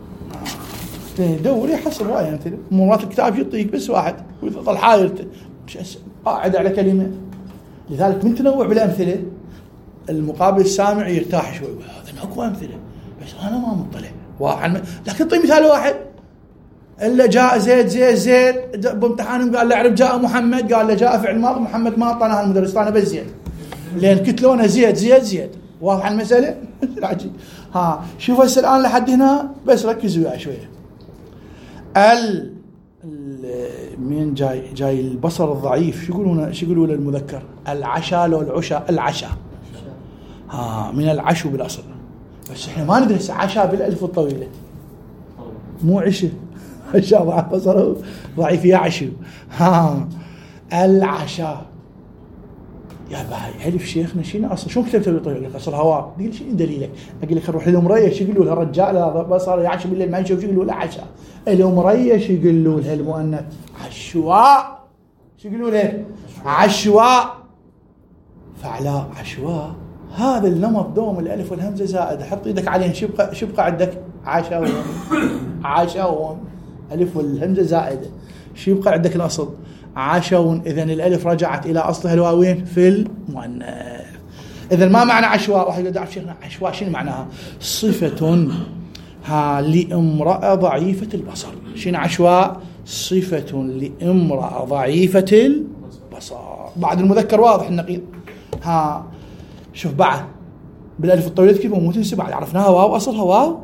دوري حصل رأي أمثلة. مرات الكتاب يعطيك بس واحد ويظل حايرته قاعد على كلمة. لذلك من تنوع بالأمثلة المقابل السامع يرتاح شوي. هذا اكو امثله بس انا ما مطلع واحد، لكن طيب مثال واحد الا جاء زيد زيد زيد بامتحانهم قال له اعرف جاء محمد، قال له جاء فعل ماضي محمد ما اعطانا المدرس اعطانا بس زيد، لان كتلونه زيد زيد زيد. واضح المساله؟ العجيب. ها شوف هسه الان لحد هنا بس ركزوا وياي شويه. ال مين جاي جاي البصر الضعيف شو يقولون شو يقولوا للمذكر؟ العشاء لو العشاء العشاء ها من العشو بالاصل، بس احنا ما ندرس عشاء بالالف الطويله مو عشاء. عشاء ضعف بصره ضعيف يا عشو. ها العشاء يا باي الف شيخنا شنو اصل شو كتبت بالطويله اصل هواء قل شنو دليلك؟ اقول لك نروح للمريش يقولوا لها رجال لا بصر يعشى بالليل ما يشوف يقولوا له عشاء. المريش يقولوا لها المؤنث عشواء، شو يقولوا له؟ عشواء. فعلاء عشواء. هذا النمط دوم الالف والهمزه زائده، حط ايدك عليه شو يبقى شو يبقى عندك؟ عشاون عشاون الف والهمزه زائده، شو يبقى عندك الاصل؟ عشون. اذا الالف رجعت الى اصلها الواوين في المؤنث. اذا ما معنى عشواء؟ واحد يقول شيخنا عشواء شنو معناها؟ صفه ها لامراه ضعيفه البصر. شنو عشواء؟ صفه لامراه ضعيفه البصر. بعد المذكر واضح النقيض. ها شوف بعد بالالف الطويله كيف مو تنسى بعد عرفناها واو اصلها واو.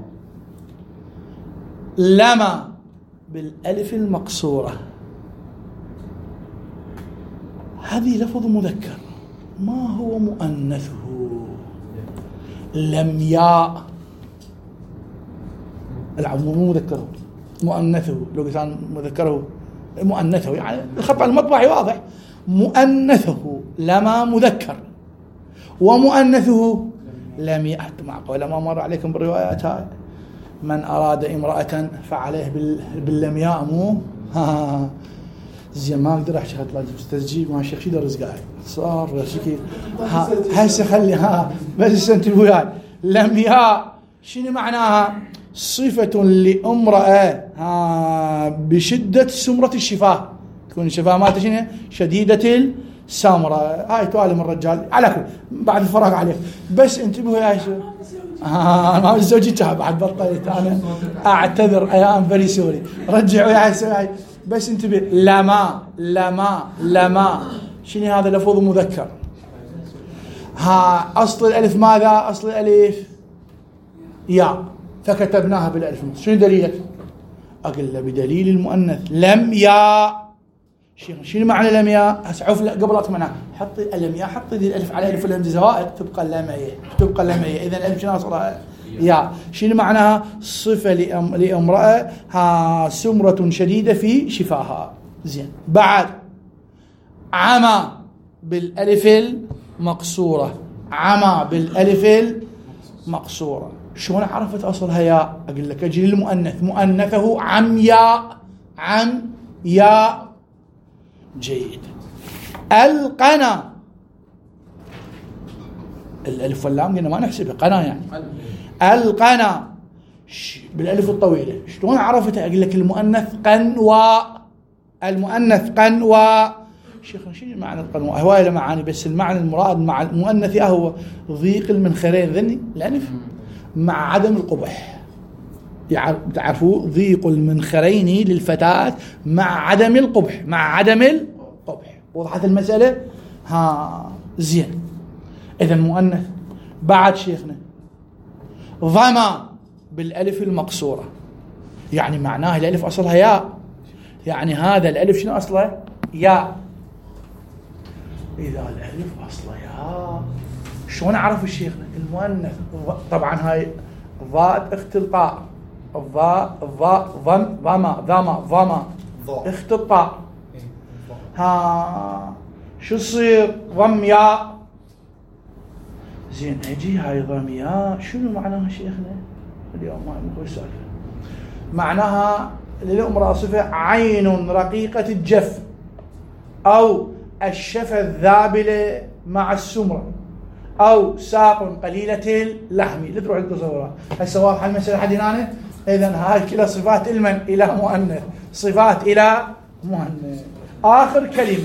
لما بالالف المقصوره هذه لفظ مذكر ما هو مؤنثه. لم ياء العموم مذكره مؤنثه، لو كان مذكره مؤنثه يعني الخط المطبعي واضح. مؤنثه لما مذكر ومؤنثه لم يأت. مع قول ما مر عليكم بالروايات هاي من أراد امرأة فعليه باللمياء مو ها زين. ما اقدر احكي خطلات تسجيل ما شيخ شي درس قاعد صار شكل هسه خلي ها بس انتبهوا وياي. لمياء شنو معناها؟ صفة لامرأة ها بشدة سمرة الشفاه، تكون الشفاه مالته شنو؟ شديدة السامرة. هاي تعلم الرجال على كل بعد الفراغ عليه. بس انتبهوا يا شو آه ما زوجي تعب بعد بطلت انا اعتذر ايام بري سوري رجعوا يا سوري. بس انتبه لما لما لما شنو هذا؟ لفظ مذكر. ها اصل الالف ماذا؟ اصل الالف يا فكتبناها بالالف. شنو دليلك؟ اقول له بدليل المؤنث لم يا. شنو معنى لم يا؟ اسعف قبل لا تمنع حط لم يا حط ذي الالف على الف والهمزه زوائد تبقى لميه تبقى لميه. اذا الالف شنو اصلها؟ يا. شنو معناها؟ صفه لامراه ها سمره شديده في شفاها. زين. بعد عمى بالالف المقصوره. عمى بالالف المقصوره شلون عرفت اصلها يا؟ اقول لك اجي للمؤنث مؤنثه عمياء عمياء. جيد. القنا الالف واللام قلنا ما نحسبها قنا يعني. القنا بالالف الطويله شلون عرفتها؟ اقول لك المؤنث قنواء. المؤنث قنواء. شيخ شنو معنى القنواء؟ هوايه له معاني بس المعنى المراد مع المؤنث هو ضيق المنخرين ذني الانف مع عدم القبح. تعرفوا ضيق المنخرين للفتاة مع عدم القبح، مع عدم القبح. وضحت المسألة؟ ها زين. إذا مؤنث. بعد شيخنا ضما بالألف المقصورة، يعني معناه الألف أصلها ياء، يعني هذا الألف شنو أصله؟ ياء. إذا الألف أصله ياء شلون أعرف الشيخنا؟ المؤنث طبعا هاي ضاء اخت القاء، الضاء الضاء ضم ضما ضما ضما اخت الطاء. ها شو يصير؟ ضم ياء. زين اجي هاي ضم ياء شنو معناها شيخنا؟ اليوم ما نقول سالفه. معناها للأم راصفة عين رقيقة الجف أو الشفة الذابلة مع السمرة أو ساق قليلة اللحم. لا تروح تصورها هسه واضحة المسألة حد هنا. إذن هاي كلها صفات المن إلى مؤنث، صفات إلى مؤنث. آخر كلمة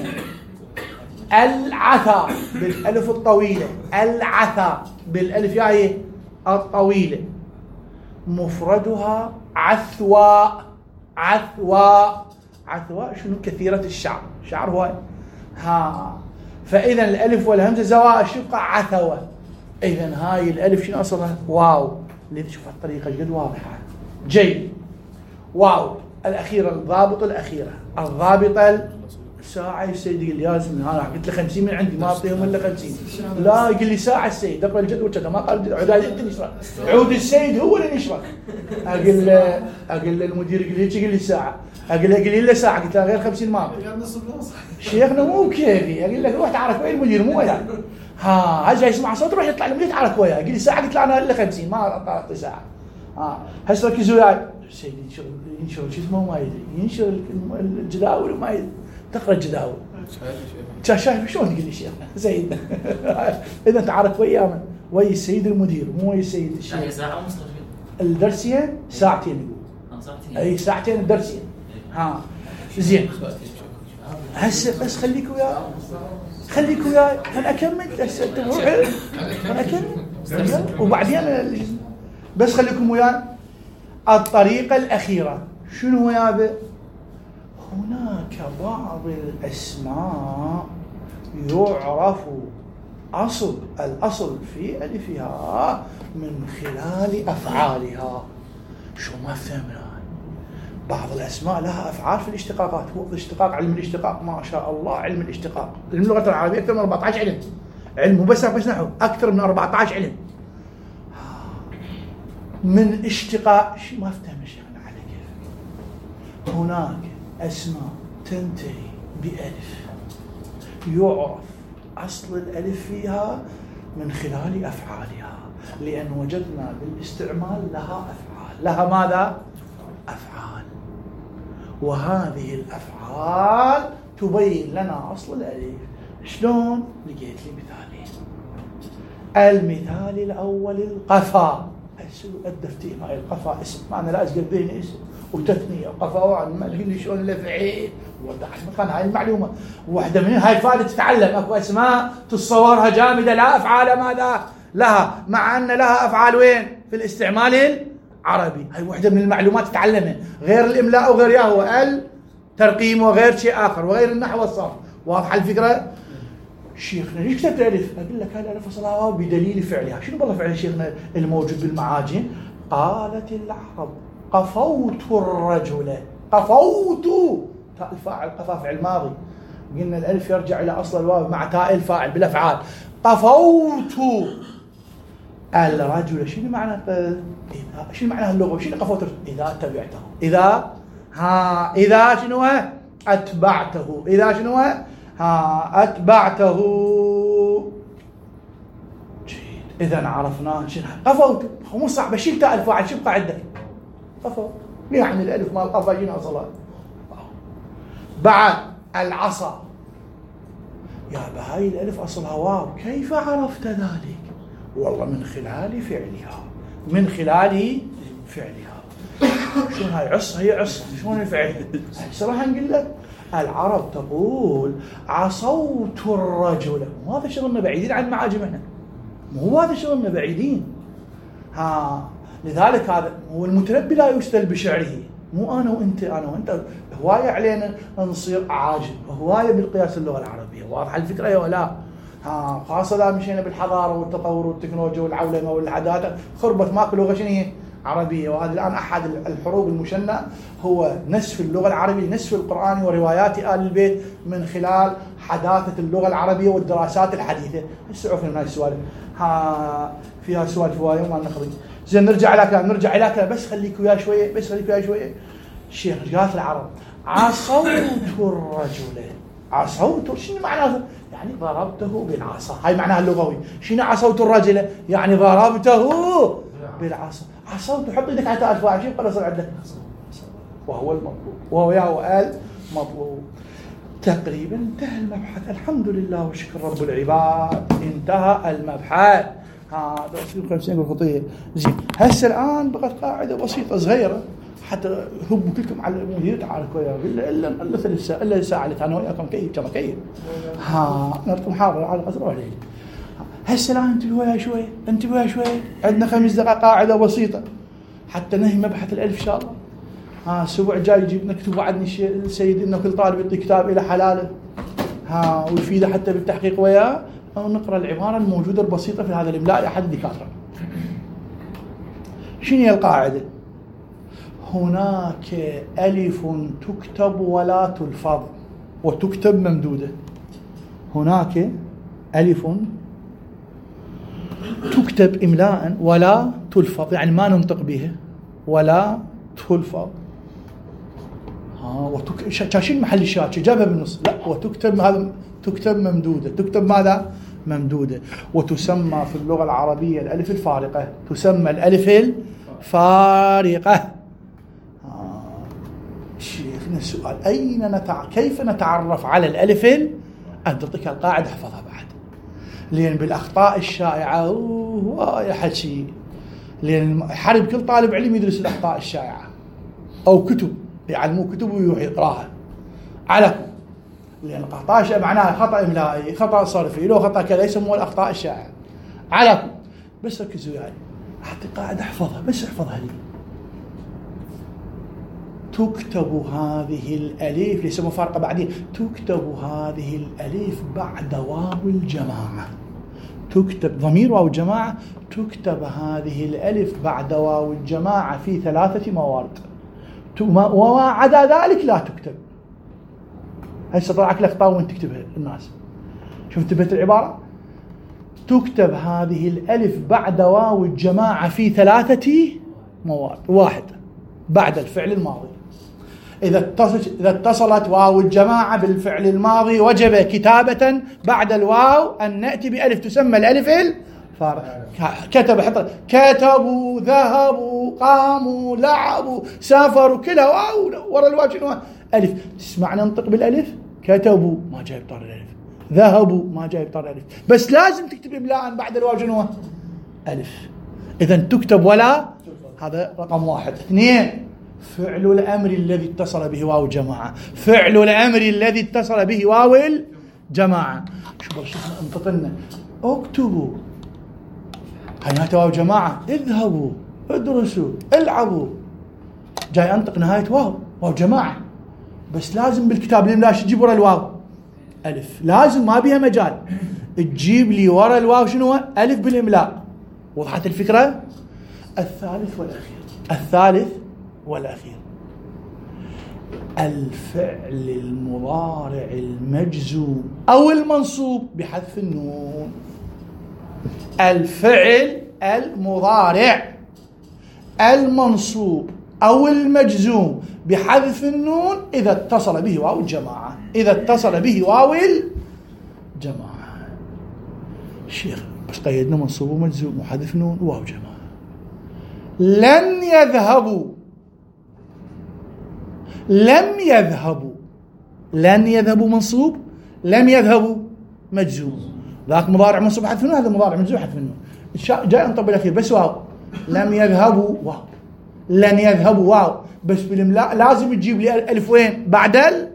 العثا بالألف الطويلة، العثا بالألف يعني الطويلة، مفردها عثواء. عثواء عثواء شنو؟ كثيرة الشعر، شعر هواي. ها فإذا الألف والهمزة زوائد يبقى عثوة. إذا هاي الألف شنو أصلها؟ واو. اللي شوف الطريقة جد واضحة. جيد. واو الأخيرة، الضابط الأخيرة، الضابطة ساعة. السيد يقول لي لازم أنا قلت له خمسين من عندي ما أعطيهم إلا خمسين. لا يقول لي ساعة السيد اقرأ الجدول كذا ما قال عداد أنت نشرك، عود السيد هو اللي نشرك. أقول له أقول له المدير يقول لي يقول لي ساعة، أقول له يقول لي إلا ساعة، قلت له غير خمسين ما أعطي. شيخنا مو كيفي. أقول لك روح تعرف وين المدير مو وياك. ها هجا يسمع صوت روح يطلع المدير تعرف وياه. يقول لي ساعة، قلت له أنا إلا خمسين ما أعطي ساعة. ها هسه ركزوا وياي. السيد ينشر ينشر شو اسمه ما يدري، ينشر الجداول وما يدري. تقرأ الجداول شايف شلون تقول لي شيخ زين. اذا انت عارف ويا من ويا السيد المدير مو ويا السيد الشيخ. هي ساعه ونص الدرسيه ساعتين يقول. ساعتين اي ساعتين الدرسيه. ها زين هسه بس خليك وياي خليك وياي انا اكمل هسه انا اكمل وبعدين بس خليكم وياي. الطريقه الاخيره شنو يابا؟ هناك بعض الأسماء يعرف أصل الأصل في ألفها من خلال أفعالها. شو ما فهمنا؟ بعض الأسماء لها أفعال في الاشتقاقات. هو الاشتقاق علم الاشتقاق ما شاء الله. علم الاشتقاق علم اللغة العربية أكثر من أربعة عشر علم. علم بس بس نحو أكثر من أربعة عشر علم من اشتقاق. شو ما فهمنا شيخنا على كيف؟ هناك أسماء تنتهي بألف يعرف أصل الألف فيها من خلال أفعالها، لأن وجدنا بالاستعمال لها أفعال. لها ماذا؟ أفعال. وهذه الأفعال تبين لنا أصل الألف. شلون؟ لقيت لي مثالين. المثال الأول القفا. الدفتين هاي القفا اسم، معنى لا أسقل بين اسم وتثنية وقفا. ما تقول لي شلون الأفعال وضح مكان هاي المعلومة. واحدة من هاي الفائدة تتعلم. أكو أسماء تصورها جامدة لا أفعال ماذا لها، مع أن لها أفعال وين؟ في الاستعمال العربي. هاي واحدة من المعلومات تتعلمها غير الإملاء وغير ياهو الترقيم وغير شيء آخر وغير النحو والصرف. واضحة الفكرة؟ شيخنا ليش كتبت ألف؟ أقول لك هاي الألف أصلها بدليل فعلها. شنو بالله فعل شيخنا الموجود بالمعاجم؟ قالت العرب قفوت الرجل. قفوت تاء الفاعل، قفا فعل ماضي. قلنا الألف يرجع إلى أصل الواو مع تاء الفاعل بالأفعال. قفوت الرجل. شنو معنى إذا؟ شنو معنى اللغة؟ شنو قفوت؟ إذا تبعته. إذا ها إذا شنو أتبعته. إذا شنو ها أتبعته. جيد. إذا عرفنا شنو قفوت. مو صعب. شيل تاء الفاعل شو بقى عندك؟ قفوت. يعني الألف مال قفا جينا أصلا. بعد العصا. يا بهاي الألف أصلها واو. كيف عرفت ذلك؟ والله من خلال فعلها. من خلال فعلها. شلون هاي عصا؟ هي عصا. شلون الفعل؟ هسه راح نقول لك العرب تقول عصوت الرجل. مو هذا شغلنا بعيدين عن معاجم احنا. مو هذا شغلنا بعيدين. ها لذلك هذا هو المتنبي لا يستل بشعره، مو انا وانت انا وانت هوايه علينا نصير عاجل، هوايه بالقياس اللغه العربيه، واضحه الفكره ولا لا؟ ها خاصه اذا مشينا بالحضاره والتطور والتكنولوجيا والعولمه والحداثه خربت ماكو لغه شنو هي؟ عربيه. وهذا الان احد الحروب المشنه هو نسف اللغه العربيه، نسف القران وروايات ال البيت من خلال حداثه اللغه العربيه والدراسات الحديثه. اسمعوا في هاي السوالف، ها فيها سوالف هوايه وما نخرج. زين نرجع الى كلام، نرجع الى كلام بس خليك وياه شويه، بس خليك وياه شويه. الشيخ قالت العرب عصوت الرجل، عصوت شنو معناه؟ يعني ضربته بالعصا، هاي معناها اللغوي. شنو عصوت الرجل؟ يعني ضربته بالعصا. عصوت حط ايدك على تاء الفاعل، شنو قال صار عندك؟ وهو المطلوب، وهو يا وقال مطلوب. تقريبا انتهى المبحث، الحمد لله وشكر رب العباد، انتهى المبحث. هذا اصير خمسين خطيه. زين هسه الان بقت قاعده بسيطه صغيره حتى هبوا كلكم على المدير تعالوا وياه الا الا الا ثلاث ساعات الا ساعه اللي انا وياكم كيف كما كيف. ها نعطي محاضره على قصر عليه. هسه الان انتبهوا وياي شويه، انتبهوا وياي شويه، عندنا خمس دقائق قاعده بسيطه حتى نهي مبحث الالف ان شاء الله. ها الاسبوع الجاي يجيب نكتب وعدني السيد انه كل طالب يعطي كتاب الى حلاله ها ويفيده حتى بالتحقيق وياه، او نقرا العباره الموجوده البسيطه في هذا الاملاء لاحد الدكاتره. شنو هي القاعده؟ هناك الف تكتب ولا تلفظ وتكتب ممدوده. هناك الف تكتب املاء ولا تلفظ، يعني ما ننطق بها ولا تلفظ. ها وتك... شاشين محل الشاشه جابها بالنص، لا وتكتب هذا تكتب ممدوده، تكتب ماذا؟ ممدوده. وتسمى في اللغه العربيه الالف الفارقه، تسمى الالف الفارقه. آه. شيخنا السؤال اين نتع... كيف نتعرف على الالف ال... أعطيك القاعده احفظها بعد، لان بالاخطاء الشائعه اوه يا حكي، لان حرب كل طالب علم يدرس الاخطاء الشائعه او كتب يعلموه كتب ويروح يقراها على، لان الاخطاء الشائعه معناها خطا املائي، خطا صرفي، لو خطا كذا يسموه الاخطاء الشائعه على. بس ركزوا وياي حتى قاعده احفظها، بس احفظها لي. تكتب هذه الالف ليس مفارقه بعدين، تكتب هذه الالف بعد واو الجماعه، تكتب ضمير واو الجماعه، تكتب هذه الالف بعد واو الجماعه في ثلاثه موارد، وما عدا ذلك لا تكتب. هسه طلعك الاخطاء وين تكتبها الناس. شوف انتبهت العباره؟ تكتب هذه الالف بعد واو الجماعه في ثلاثه موارد. واحد بعد الفعل الماضي، إذا اتصلت إذا اتصلت واو الجماعة بالفعل الماضي وجب كتابة بعد الواو أن نأتي بألف تسمى الألف الفارقة. كتب حط كتبوا ذهبوا قاموا لعبوا سافروا كلها واو ورا الواو شنو؟ ألف. تسمع ننطق بالألف؟ كتبوا ما جاي بطار الألف، ذهبوا ما جاي بطار الألف، بس لازم تكتب إملاء بعد الواو شنو؟ ألف. إذا تكتب ولا، هذا رقم واحد. اثنين فعل الأمر الذي اتصل به واو الجماعة، فعل الأمر الذي اتصل به واو الجماعة. شوفوا شوفوا انطقنا اكتبوا هاي نهاية واو جماعة، اذهبوا ادرسوا العبوا، جاي انطق نهاية واو واو جماعة، بس لازم بالكتاب الإملاء تجيب ورا الواو ألف، لازم ما بيها مجال تجيب لي ورا الواو شنو؟ ألف بالإملاء. وضحت الفكرة؟ الثالث والأخير، الثالث والأخير الفعل المضارع المجزوم أو المنصوب بحذف النون. الفعل المضارع المنصوب أو المجزوم بحذف النون إذا اتصل به واو الجماعة، إذا اتصل به واو الجماعة. الشيخ بس قيدنا منصوب ومجزوم وحذف نون وواو جماعة. لن يذهبوا، لم يذهبوا، لن يذهبوا منصوب، لم يذهبوا مجزوم، ذاك مضارع منصوب حذف النون، هذا مضارع مجزوم حذف النون. جاء انطب الاخير بس واو، لم يذهبوا واو، لن يذهبوا واو، بس بالاملاء لازم تجيب لي الف وين؟ بعد ال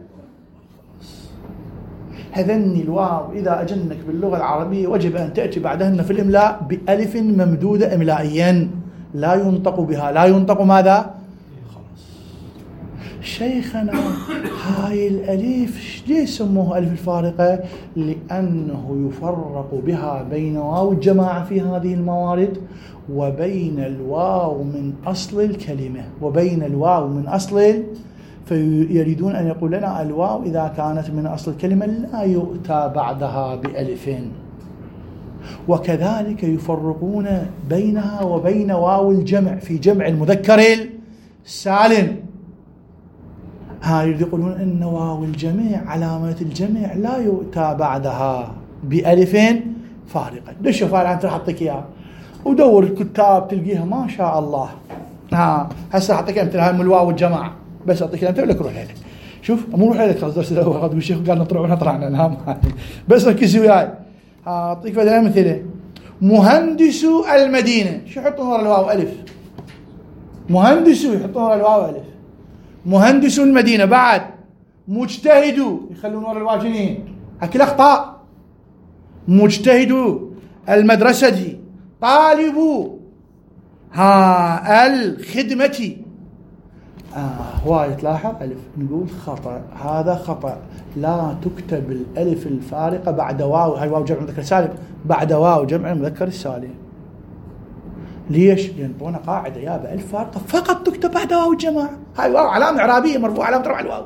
هذني الواو اذا اجنك باللغه العربيه وجب ان تاتي بعدهن في الاملاء بالف ممدوده املائيا. لا ينطق بها، لا ينطق ماذا؟ خلاص. شيخنا هاي الألف ليش سموه ألف الفارقة؟ لأنه يفرق بها بين واو الجماعة في هذه الموارد وبين الواو من أصل الكلمة، وبين الواو من أصل، فيريدون أن يقول لنا الواو إذا كانت من أصل الكلمة لا يؤتى بعدها بألف. وكذلك يفرقون بينها وبين واو الجمع في جمع المذكر السالم. هاي يقولون إن واو الجمع علامة الجمع لا يؤتى بعدها بألف فارقة. ليش فارقة؟ أنت أعطيك إياها ودور الكتاب تلقيها ما شاء الله. ها هسه أعطيك أمثلة هاي من الواو الجماعة، بس أعطيك أمثلة لك روح لك. شوف مو روح لك خلاص درس الأول هذا الشيخ قال نطلع ونطلعنا نام بس ركز وياي. أعطيك بدل أمثلة. مهندس المدينة شو يحطون ورا الواو ألف؟ مهندس يحطون ورا الواو ألف. مهندس المدينة بعد مجتهد يخلون ورا الواو جنين. هكذا أخطاء. مجتهد المدرسة طالب ها الخدمة. آه هواي تلاحظ ألف نقول خطأ، هذا خطأ. لا تكتب الألف الفارقة بعد واو، هاي واو جمع مذكر سالم، بعد واو جمع المذكر السالم. ليش؟ لأن قاعدة يا بألف فارقة فقط تكتب بعد واو الجماعة. هاي واو علامة إعرابية مرفوعة علامة رفع الواو.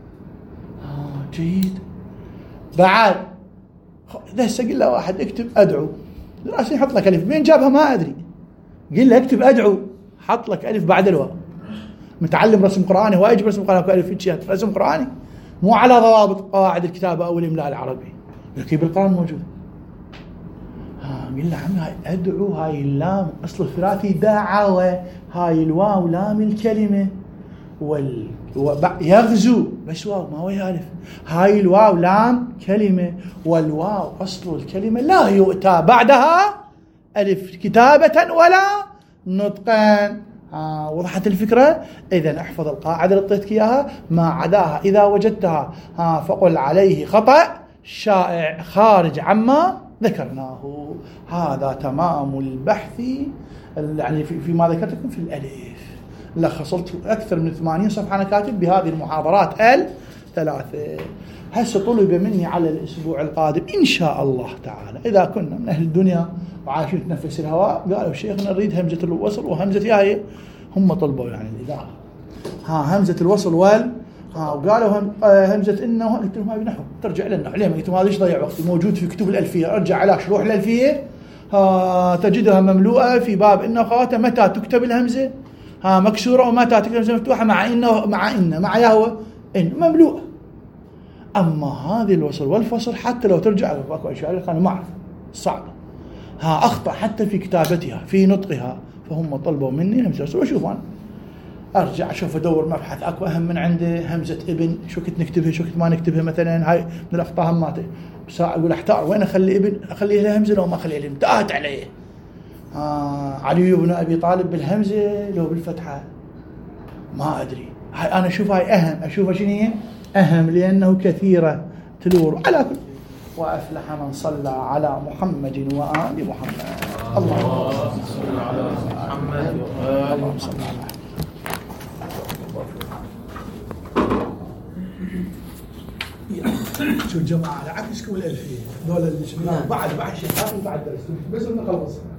آه جيد. بعد إذا هسه قل له واحد اكتب أدعو، راسي يحط لك ألف، مين جابها ما أدري. قل له اكتب أدعو، حط لك ألف بعد الواو. متعلم رسم قرآني واجب رسم قرآني ألف في رسم قرآني مو على ضوابط قواعد الكتابة أو الإملاء العربي، لكن بالقرآن موجود. ها قل له عمي هاي أدعو، هاي اللام أصل الثلاثي دعوة، هاي الواو لام الكلمة، وال يغزو بس واو ما هو ألف. هاي الواو لام كلمة، والواو أصل الكلمة لا يؤتى بعدها ألف كتابة ولا نطقا. آه وضحت الفكرة؟ إذن احفظ القاعدة اللي اعطيتك إياها، ما عداها إذا وجدتها آه فقل عليه خطأ شائع خارج عما ذكرناه. هذا تمام البحث يعني فيما ذكرتكم في الألف. لخصت أكثر من ثمانين صفحة أنا كاتب بهذه المحاضرات الثلاثة. هسه طلب مني على الأسبوع القادم إن شاء الله تعالى، إذا كنا من أهل الدنيا وعايشين نتنفس الهواء، قالوا شيخنا نريد همزة الوصل وهمزة ياهي، هم طلبوا يعني الإذاعة ها همزة الوصل وال ها وقالوا هم همزة إنه، قلت لهم هاي نحو ترجع للنحو. ليه ما قلت هذا ايش ضيع وقتي؟ موجود في كتب الألفية، ارجع على شروح الألفية ها تجدها مملوءة في باب إنه خاتم متى تكتب الهمزة ها مكسورة ومتى تكتب الهمزة مفتوحة مع إنه مع إنه مع يهوى إن مملوءة. أما هذه الوصل والفصل حتى لو ترجع أكو أشياء كانوا ما أعرف صعبة، ها أخطأ حتى في كتابتها في نطقها، فهم طلبوا مني همزة الوصل. وشوف أنا أرجع أشوف أدور مبحث أكو أهم من عنده همزة ابن، شو كنت نكتبها شو كنت ما نكتبها مثلا. هاي من الأخطاء هماتي بساعة أقول أحتار وين أخلي ابن، أخليه له همزة لو ما أخليه له انتهت عليه. آه علي بن أبي طالب بالهمزة لو بالفتحة ما أدري. هاي أنا أشوف هاي أهم، أشوفها شنو هي أهم لأنه كثيرة تدور على كل. وأفلح من صلى على محمد وآل محمد. اللهم صل على محمد اللهم صل على محمد. شو الجماعة على عكسكم الألفية دول اللي بعد بعد شيء بعد درس بس نخلص.